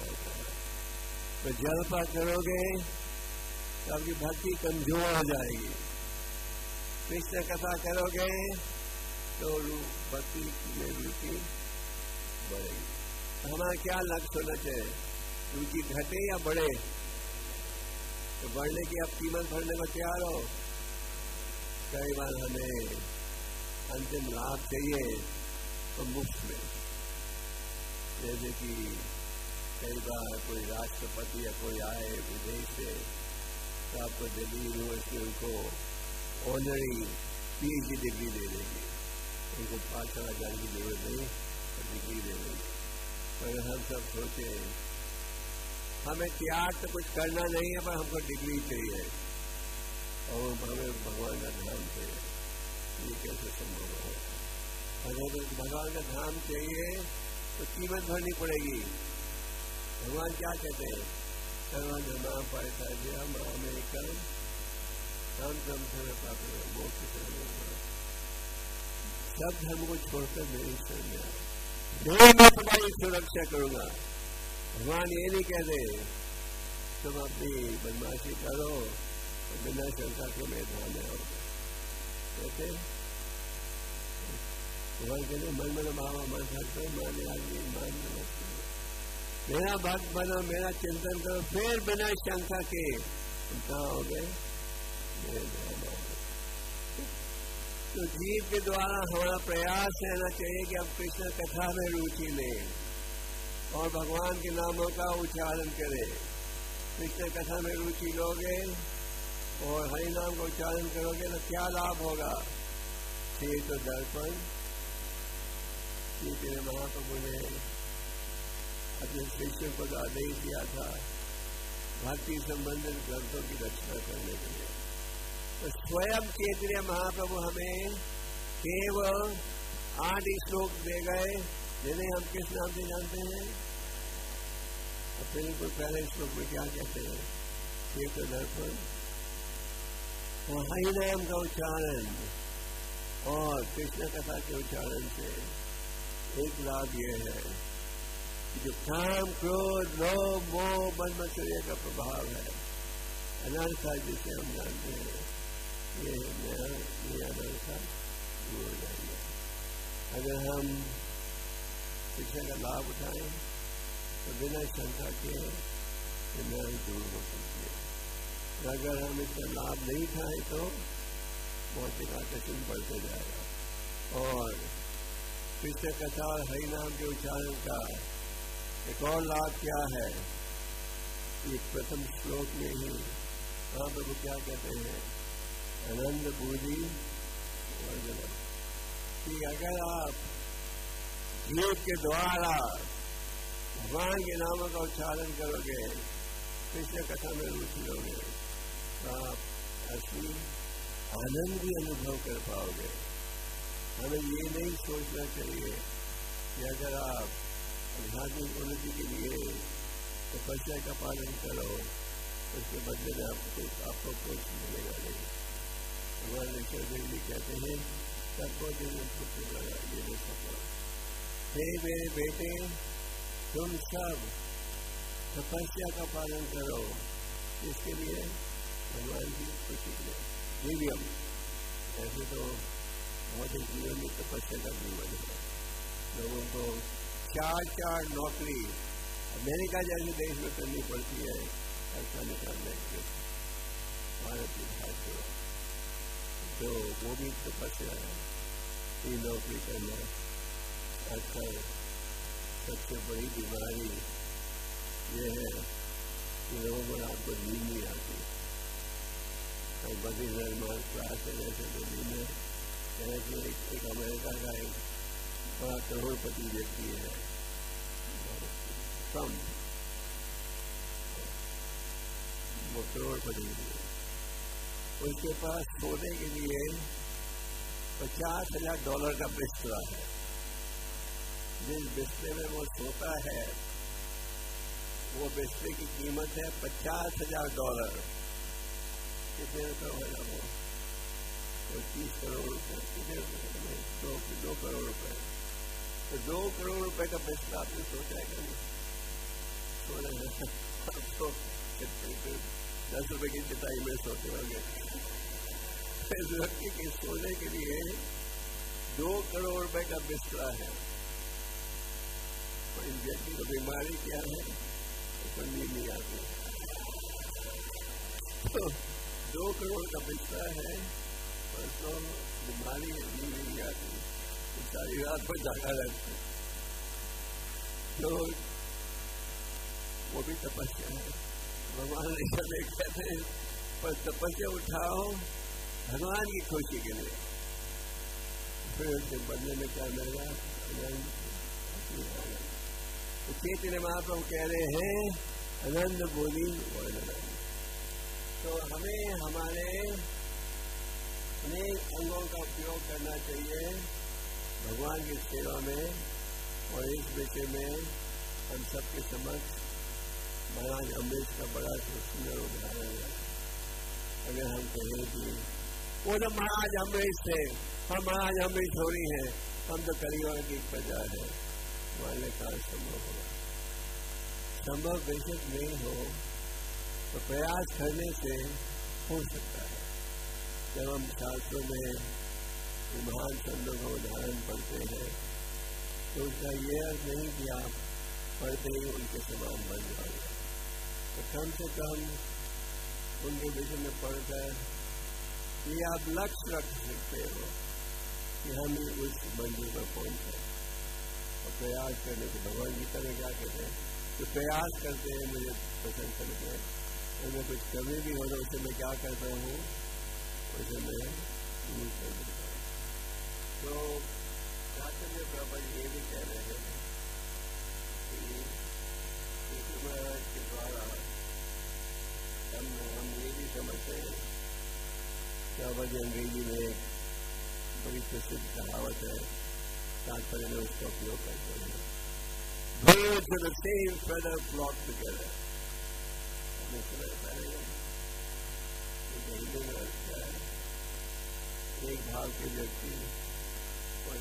प्रजलता करोगे तो आपकी भक्ति कमजोर हो जाएगी। कृष्ण कथा करोगे तो भक्ति में रुचि बढ़ेगी। तो हमारा क्या लक्ष्य होना चाहिए, रुचि घटे या बढ़े? तो बढ़ने की आप कीमत भरने को तैयार हो। कई बार हमें अंतिम लाभ चाहिए तो मुफ्त में, जैसे कि कई बार कोई राष्ट्रपति या कोई आए विदेश से तो आपको दिल्ली यूनिवर्सिटी उनको ऑनरी पीएचडी डिग्री दे देगी, उनको पाठशाला जाने की जरूरत नहीं और डिग्री दे देगी। पर हम सब सोचे हमें त्याग तो कुछ करना नहीं है, पर हमको डिग्री चाहिए और हमें भगवान का धाम चाहिए। ये कैसे संभव है? अगर भगवान का धाम चाहिए तो कीमत भरनी पड़ेगी। भगवान क्या कहते हैं, सर्वं धर्माः परित्यज्य मामेकं अहं शरणं मोक्ष शरणं। सब धर्म को छोड़कर मेरी शरण में आओ, मैं तुम्हारी सुरक्षा करूंगा। भगवान ये नहीं कहते तुम अपनी बदमाशी करो और बिना शंका के मेरे धाम में आओ। कहते भगवान कहते मन मन भावा मन सकते माने आदमी मान नमस्ते, मेरा भक्त बनो, मेरा चिंतन करो, फिर बिना शंका के तुम कहाँ हो गए, मेरे धाम आओ। तो जीव के द्वारा हमारा प्रयास रहना चाहिए कि हम कृष्ण कथा में रुचि लें और भगवान के नामों का उच्चारण करें। कृष्ण कथा में रुचि लोगे और हरि नाम का उच्चारण करोगे तो क्या लाभ होगा? चेत दर्पण श्री महाप्रभु ने अपने शिष्यों को आदेश दिया था भक्ति संबंधित ग्रंथों की रचना करने के लिए। तो स्वयं चैतन्य महाप्रभु हमें केवल आठ श्लोक दे गए जिन्हें हम किस नाम से जानते हैं। और बिल्कुल पहले श्लोक में क्या कहते हैं, चेत दर्पण, हरि नाम का उच्चारण और कृष्ण कथा के उच्चारण से एक लाभ यह है कि जो काम, क्रोध, लोभ, मोह, मन मत्सर्य का प्रभाव है, अनर्था जिसे हम जानते हैं, ये ये अनर्था दूर हो जाएंगे। अगर हम शिक्षा का लाभ उठाएं तो बिना शंका के न दूर हो सकती है। अगर हम इसका लाभ नहीं उठाएं तो भौतिक आकर्षण बढ़ते जाएगा। और कृष्ण कथा और हरि नाम के उच्चारण का एक और लाभ क्या है, ये प्रथम श्लोक में ही वहां प्रभु क्या कहते हैं, आनंद बूढ़ी वर्जना, कि अगर आप जीव के द्वारा भगवान के नामों का उच्चारण करोगे, कृष्ण कथा में रुचि लोगे, तो आप असली आनंद भी अनुभव कर पाओगे। हमें ये नहीं सोचना चाहिए कि अगर आप आध्यात्मिक उन्नति के लिए तपस्या का पालन करो तो उसके बदले में आपको आपको कुछ मिलेगा नहीं। भगवान ईश्वर जी कहते हैं सबको दिन पुत्र लगा ये नहीं सको। हे मेरे बेटे, तुम सब तपस्या का पालन करो, इसके लिए भगवान की खुशी है। दिव्यम ऐसे तो बहुत ही जीवन में तपस्या का जीवन है। लोगों को चार चार नौकरी अमेरिका जैसे देश में करनी पड़ती है ऐसा निकालने के भारत की भाषा, तो वो भी तपस्या है। तीन नौकरी करना आजकल सबसे बड़ी बीमारी ये है कि लोगों को रात को नींद नहीं आती। और बड़ी निर्माण क्लास है जैसे दिल्ली में, जैसे एक, एक अमेरिका का एक बड़ा करोड़पति व्यक्ति है ट्रम्प, वो करोड़पति, उसके पास सोने के लिए पचास हजार डॉलर का बिस्तरा है। जिस बिस्तर में वो सोता है वो बिस्तर की कीमत है पचास हजार डॉलर। कितने रुपये होगा वो? वो तीस करोड़ रुपए, कितने दो दो करोड़ रुपए। तो दो करोड़ रुपए का बिस्तर आपने सोचा है कभी? तो दस रुपए की चिताई में सोते होंगे। इस व्यक्ति के सोने के लिए दो करोड़ रुपए का बिस्तरा है। इस व्यक्ति को बीमारी क्या है, उसको नींद नहीं आती। तो दो करोड़ का बिस्तरा है और उसको बीमारी नींद नहीं आती, तो सारी रात पर जागा रहता है। तो वो भी तपस्या है। भगवान ईश्वर कहते हैं पर तपस्या उठाओ भगवान की खुशी के लिए, फिर उसके बदले में क्या मिलेगा? आनंद। तो चैतन्य महाप्रभु कह रहे हैं आनंद बोली वर्णन। तो हमें हमारे अनेक अंगों का उपयोग करना चाहिए भगवान की सेवा में। और इस विषय में हम सबके समक्ष महाराज अमृत का बड़ा सुंदर उदाहरण है। अगर हम कहें कि वो तो महाराज अमृत थे, हम महाराज अमृत हो रही हैं, हम तो कलियुग की प्रजा है, हमारे कार्य संभव होगा। संभव बेशक नहीं हो तो प्रयास करने से हो सकता है। जब हम शास्त्रों में महान संतों का उदाहरण पढ़ते हैं तो उसका ये अर्थ नहीं कि आप पढ़ते ही उनके समान बन जाओगे, तो कम से कम उनके विषय में पढ़कर ये आप लक्ष्य रख सकते हो कि हम उस मंजिल पर पहुंचे। और प्रयास करने के भगवान गीता में क्या कहते हैं, तो प्रयास करते हैं मुझे पसंद करते हैं, अगर कुछ कमी भी हो तो उसे मैं क्या करता हूँ, उसे मैं दूर कर देता हूँ। तो चाचन्य प्रभु ये भी कह रहे हैं कि महाराज के द्वारा हम हम ये भी समझते हैं। प्रभु जी अंग्रेजी में बड़ी प्रसिद्ध कहावत है, तात्पर्य में उसका उपयोग करते हैं, birds of the same feather flock together। हमने सुना है हिंदी में अच्छा है, एक भाव के व्यक्ति और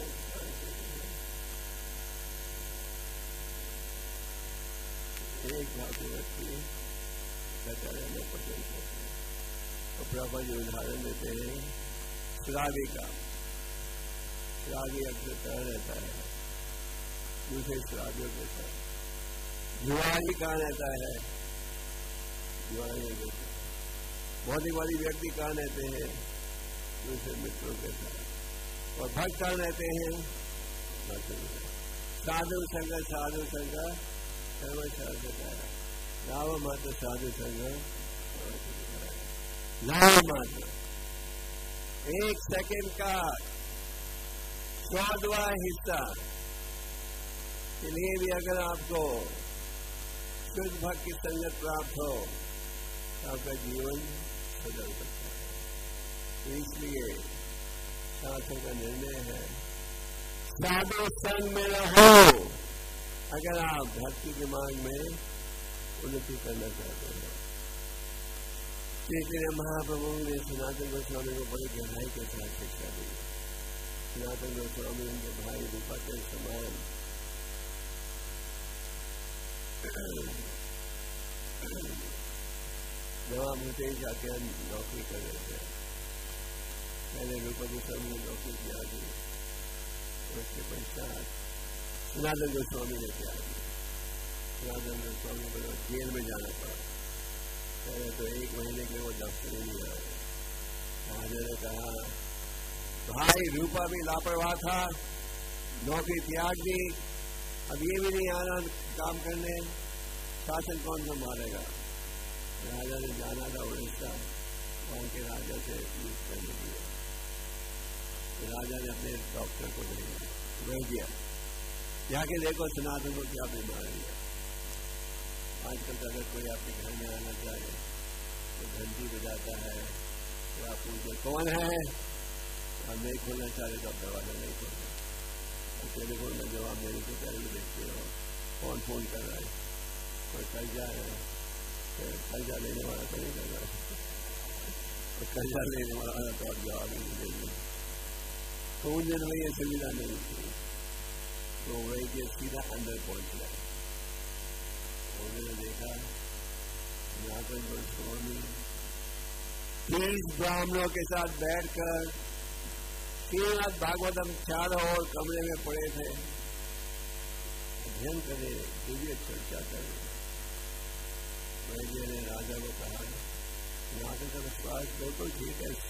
एक भाव के व्यक्ति कहता रहना पसंद करते हैं। तो प्रभु जी उदाहरण देते हैं शराबी का। शराबी अक्सर कह रहता है दूसरे शराबियों के साथ, जुआरी कहा रहता है भौतिकवादी व्यक्ति कहाँ रहते हैं? दूसरे मित्रों के साथ। और भक्त कहाँ रहते हैं? साधु संग साधु संग सर्वशास्त्र लाभ मात्र साधु संग लाभ मात्र। एक सेकंड का सौवा हिस्सा के लिए भी अगर आपको शुद्ध भक्त की संगत प्राप्त हो तो आपका जीवन बदल सकता है। तो इसलिए शास्त्र का निर्णय है साधु संग में रहो अगर आप भक्ति के मार्ग में उन्नति करना चाहते हैं। चैतन्य महाप्रभु ने सनातन गोस्वामी को बड़ी गहराई के साथ शिक्षा दी। सनातन गोस्वामी उनके भाई रूपा के समान नवाब मुझे जाके नौकरी कर रहे थे। पहले रूपा गोस्वामी ने नौकरी किया थी, उसके पश्चात सनातन गोस्वामी ने किया थी। सनातन गोस्वामी को जेल में जाना पड़ा। पहले तो एक महीने के लिए वो दफ्तर ही नहीं आए। राजा ने कहा भाई रूपा भी लापरवाह था, नौकरी त्याग दी, अब ये भी नहीं आना काम करने, शासन कौन संभालेगा? राजा ने जाना था उड़ीसा, वहां के राजा से यूज करने के लिए। राजा ने अपने डॉक्टर को भेज दिया, जाके देखो सनातन को क्या बीमारी है। आजकल तो अगर कोई आपके घर में आना चाहे तो घंटी बजाता है, तो आप पूछते कौन है, आप नहीं खोलना चाहते तो आप दरवाजा नहीं खोलते। और टेलीफोन में जवाब देने से पहले देखते हो कौन फोन कर रहा है, कोई कर्जा है, कर्जा लेने वाला तो नहीं कर रहा है, और कर्जा लेने वाला तो आप जवाब नहीं देंगे। तो उन दिन में ये सुविधा नहीं थी, तो वही के सीधा अंदर पहुंच गया। उन्होंने देखा सनातन गोस्वामी तीस ब्राह्मणों के साथ बैठकर श्रीमद् भागवतम चारों ओर कमरे में पड़े थे, अध्ययन करे, दिव्य चर्चा करे। वैद्य ने राजा को कहा सनातन का विश्वास बिल्कुल ठीक है,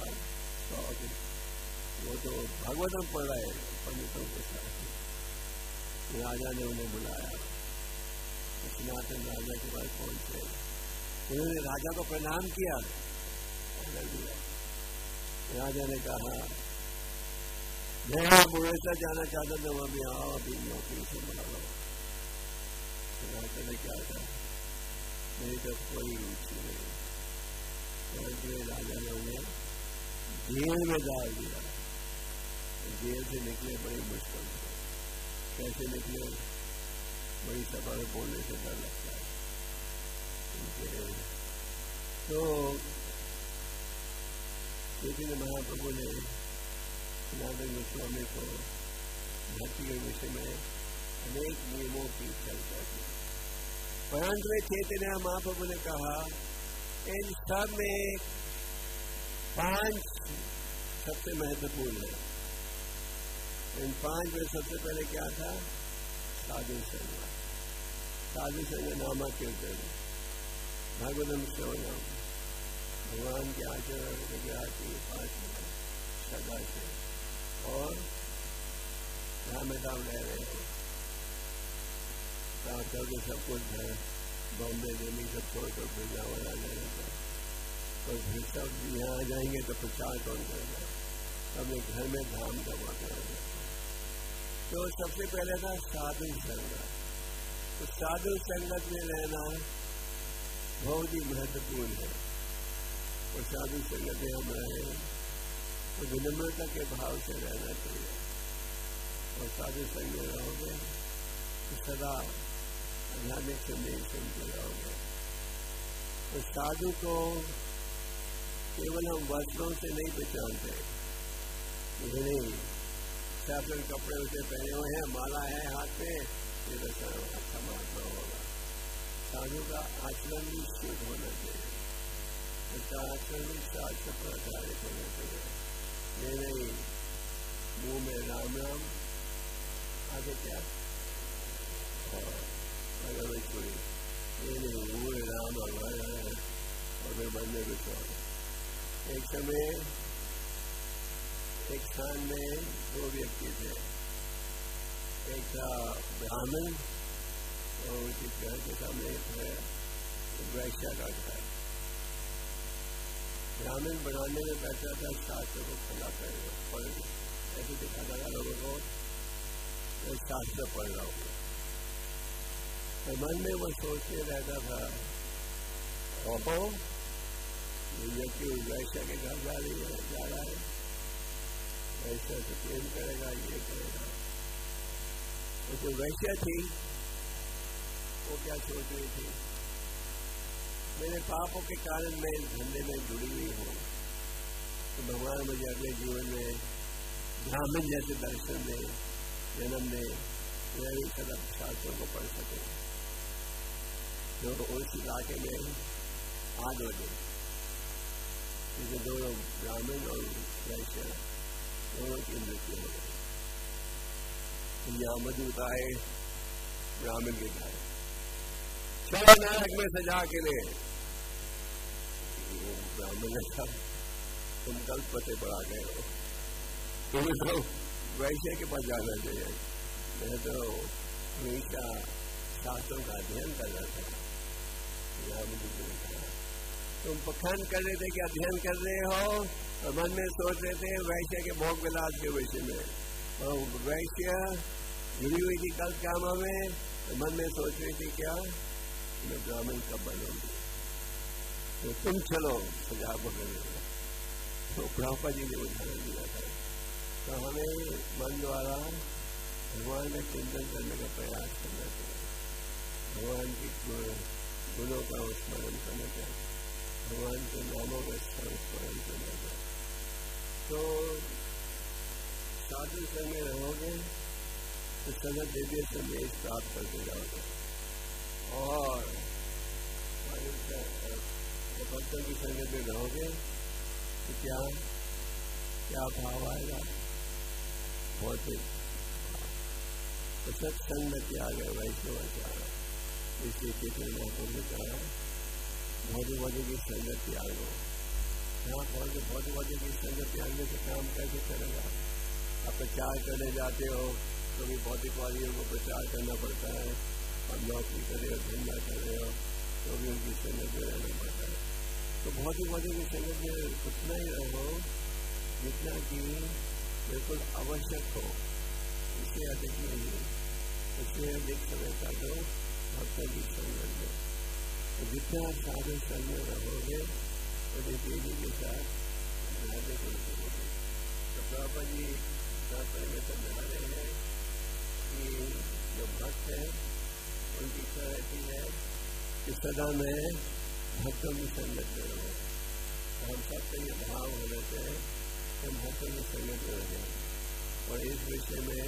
वो तो भागवतम पढ़ रहा है पंडितों के साथ। राजा ने उन्हें बुलाया, सनातन राजा के पास पहुंचे, उन्होंने राजा को प्रणाम किया। राजा ने कहा मैं उड़ीसा जाना चाहता था, वहां भी आओ, अभी नौकरी से मिला लो। सनातन ने क्या कहा मेरी तो कोई रुचि नहीं। राजा ने उन्हें जेल में डाल दिया। जेल से निकले बड़ी मुश्किल से। कैसे निकले? बड़ी सभा में बोलने से डर लगता है। तो चैतन्य महाप्रभु ने सनातन गोस्वामी को भक्ति के विषय में अनेक नियमों की चर्चा की, परंतु चैतन्य महाप्रभु ने कहा इन सब में पांच सबसे महत्वपूर्ण है। इन पांच में सबसे पहले क्या था? साधु संग। साधु संग नामा कीर्तन, भागवतम श्रवणम, भगवान के आचरण विग्रह की उपासना सदा से, और जहाँ में दाम रह रहे हो प्राप्त करके सब कुछ है, बॉम्बे दिल्ली सब छोड़कर वृंदावन आ जाएगा, तो फिर सब यहाँ आ जाएंगे तो प्रचार कौन करेगा? अपने घर में धाम जमा करेंगे। तो सबसे पहले था साधु संगत। तो साधु संगत में रहना बहुत ही महत्वपूर्ण है। और साधु संगत में हम रहे तो विनम्रता के भाव से रहना चाहिए। और साधु संग में रहोगे तो सदा आध्यात्मिक संदेश सुनते रहोगे। तो साधु को केवल हम वस्त्रों से नहीं पहचानते, नहीं शास्त्र कपड़े उसे पहने हुए हैं, माला है हाथ पे, ये तो अच्छा महात्मा होगा। साधु का आचरण भी शुद्ध होना चाहिए, उसका आचरण भी शास्त्र पर आधारित होना चाहिए। ये नहीं मुंह में राम राम, आगे क्या और अगर ये नहीं मुंह में राम और समय मन में कुछ और। एक समय एक स्थान में दो व्यक्ति थे, एक था ब्राह्मण और उसके घर के सामने एक है वैश्य का घर। ब्राह्मण बनाने में बैठा था, शास्त्र को खड़ा करेगा, पढ़ ऐसे दिखाता था लोगों को मैं शास्त्र पढ़ रहा हूँ। तो मन में वो सोचते रहता था, ओहो ये व्यक्ति वैश्य के घर जा रही है जा रहा है, वैश्य से प्रेम करेगा, ये करेगा। वो जो वैश्य थी वो क्या सोच रही थी, मेरे पापों के कारण मैं इस धंधे में जुड़ी हुई हूँ, तो भगवान मुझे अगले जीवन में ब्राह्मण जैसे दर्शन दे, जन्म दे, मैं भी सदा शास्त्रों को पढ़ सकूँ। तो उस इलाके में आग लगे, क्योंकि दोनों ब्राह्मण और वैश्य दोनों की मृत्यु हो गई। यहाँ मधुत आए ब्राह्मण के घर, चलो नरक में सजा के लिए। ब्राह्मण ने कहा तुम गलत पते पर आ गए हो, तुम्हें तो वैश्य के पास जाना चाहिए। मैं तो हमेशा शास्त्रों का अध्ययन कर रहा था। तुम पखंड कर रहे थे कि अध्ययन कर रहे हो और मन में सोच रहे थे वैश्य के भोग विलास के विषय में, और वैश्य जुड़ी हुई थी गलत कामों में, तो मन में सोच रही थी क्या मैं ब्राह्मण कब बनूंगी, तो तुम चलो सजा पकड़ने। तो प्रभुपाद जी ने उदाहरण दिया था। तो हमें मन द्वारा भगवान का चिंतन करने का प्रयास करना चाहिए, भगवान की गुणों का स्मरण करना चाहिए, भगवान के नामों का स्मरण करना चाहिए। तो साधु संग में रहोगे तो सदा दिव्य संदेश प्राप्त करते जाओगे, और भक्तों की संगत में रहोगे तो क्या क्या भाव आएगा, भौतिक तो सत्संग में त्याग है वैष्णवाचार। इसलिए किसी मौकों में कहा भौतिकवादी की संगत त्याग हो। यहाँ भौतिकवादी की संगत त्यागने से काम कैसे चलेगा? आप प्रचार करने जाते हो तो भी भौतिकवादियों को प्रचार करना पड़ता है, अब नौकरी कर रहे हो, धंधा कर रहे हो तो भी उनकी संगत में रहना पड़ता है। तो भौतिकवादी की संगत में उतना ही रहो जितना कि बिल्कुल आवश्यक हो, इससे अधिक नहीं, इससे अधिक समय का दो भक्तों की संगत में। तो जितना साधु संग में रहोगे तो तेजी के साथ राधे को रखोगे। तो प्रभुपाद जी में समझा रहे हैं कि जो भक्त है उनकी इच्छा रहती है कि सदा में भक्तों की संगत में रहो। हम सबका ये भाव होने से हम भक्तों की संगत में रहें। और इस विषय में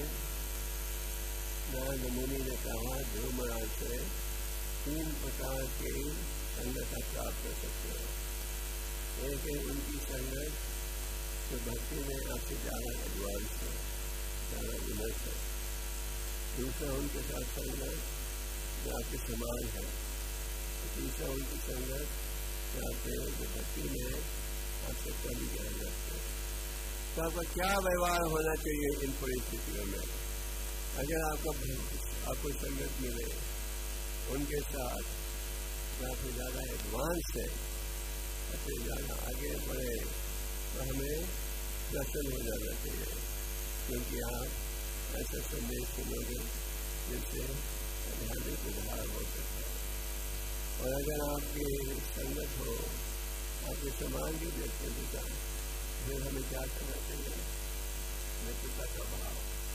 नारद मुनि ने कहा ध्रुव महाराज से तीन प्रकार की संगत प्राप्त कर सकते हो। एक है उनकी संगत जो भक्ति में आपसे ज्यादा एडवांस है, ज्यादा विनम्र है। दूसरा उनके साथ संगत जो आपके समान है। तीसरा उनकी संगत जो आपके भक्ति में आपसे कम ज्ञान रखते हैं। तो आपका क्या व्यवहार होना चाहिए इन परिस्थितियों में? अगर आपको आपको संगत मिले उनके साथ काफी ज्यादा एडवांस है, काफी ज्यादा आगे बढ़े, तो हमें प्रसन्न हो जाना चाहिए, क्योंकि आप ऐसा संदेश सुनोगे जिससे आध्यात्मिक सुधार हो सकता है। और अगर आपकी संगत हो आपके समान की व्यक्ति का, फिर हमें क्या करना चाहिए? मित्रता का भाव।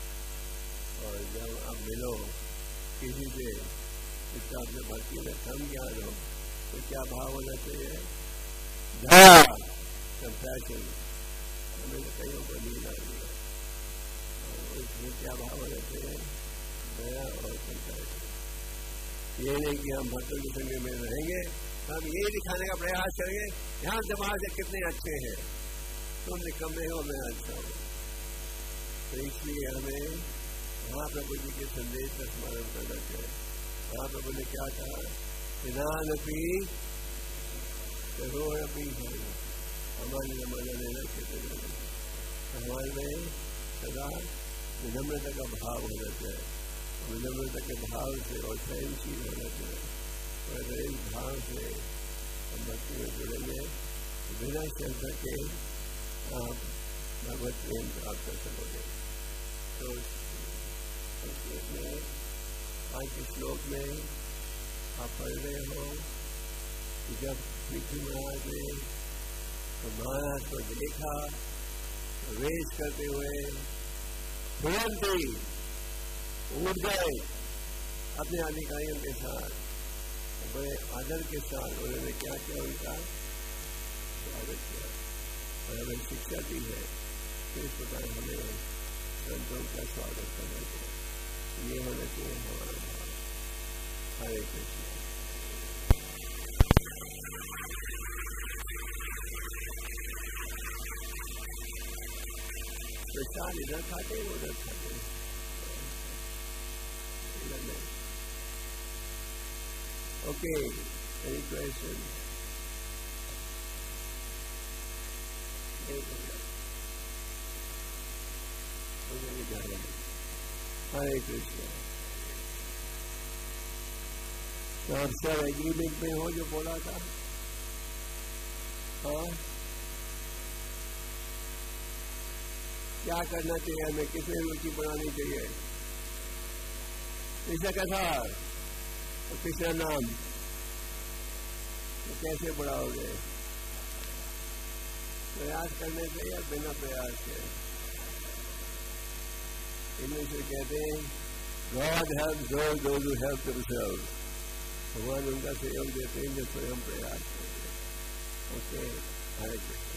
और जब आप मिलो किसी से जिसका अपने भक्ति में कम ज्ञान हो तो क्या भाव होना चाहिए? दया, कंपैशन। हमें कईयों को नींद आ गई है, उसमें क्या भाव होना चाहिए? दया और कंपैशन। ये नहीं कि हम भक्तों की संग में रहेंगे, हम ये दिखाने का प्रयास करेंगे ध्यान समाज से कितने अच्छे हैं, तुम निकम्मे हो मैं अच्छा हूँ। तो इसलिए हमें महाप्रभु जी के संदेश का स्मरण करना चाहिए। महाप्रभु ने क्या कहा? विनानपि रो भी है हमारे जमाना लेना कहते हैं हमारे में सदा विनम्रता का भाव होना चाहिए, विनम्रता के भाव से और सहनशील होना चाहिए। और अगर इस भाव से हम भक्ति में जुड़ेंगे तो बिना श्रद्धा के आप भगवत प्रेम प्राप्त कर सकोगे। तो संस्कृत में आज के श्लोक में आप पढ़ रहे हो कि जब पृथ्वी महाराज ने तो महाराज को देखा तो वेश करते हुए तुरंत ही उठ गए अपने अधिकारियों के साथ, बड़े आदर के साथ उन्होंने क्या किया, उनका स्वागत किया और हमें शिक्षा दी है कि इस प्रकार हमें संतों का स्वागत करना चाहिए। ये होना चाहिए हमारा भाव। हरे कृष्ण। प्रसाद इधर खाते हैं उधर खाते हैं, इधर नहीं। Okay, any question? Hare Krishna. तो आप सब एग्रीमेंट में हो जो बोला था? हाँ, क्या करना चाहिए हमें, किसमें रुचि बढ़ानी चाहिए? कृष्ण कथा और कृष्ण नाम तो कैसे बढ़ाओगे? प्रयास करने से या बिना प्रयास के? इनमें से कहते हैं God help those who help themselves, भगवान उनका सहयोग देते हैं जो स्वयं प्रयास करते हैं। ओके, हरे कृष्ण।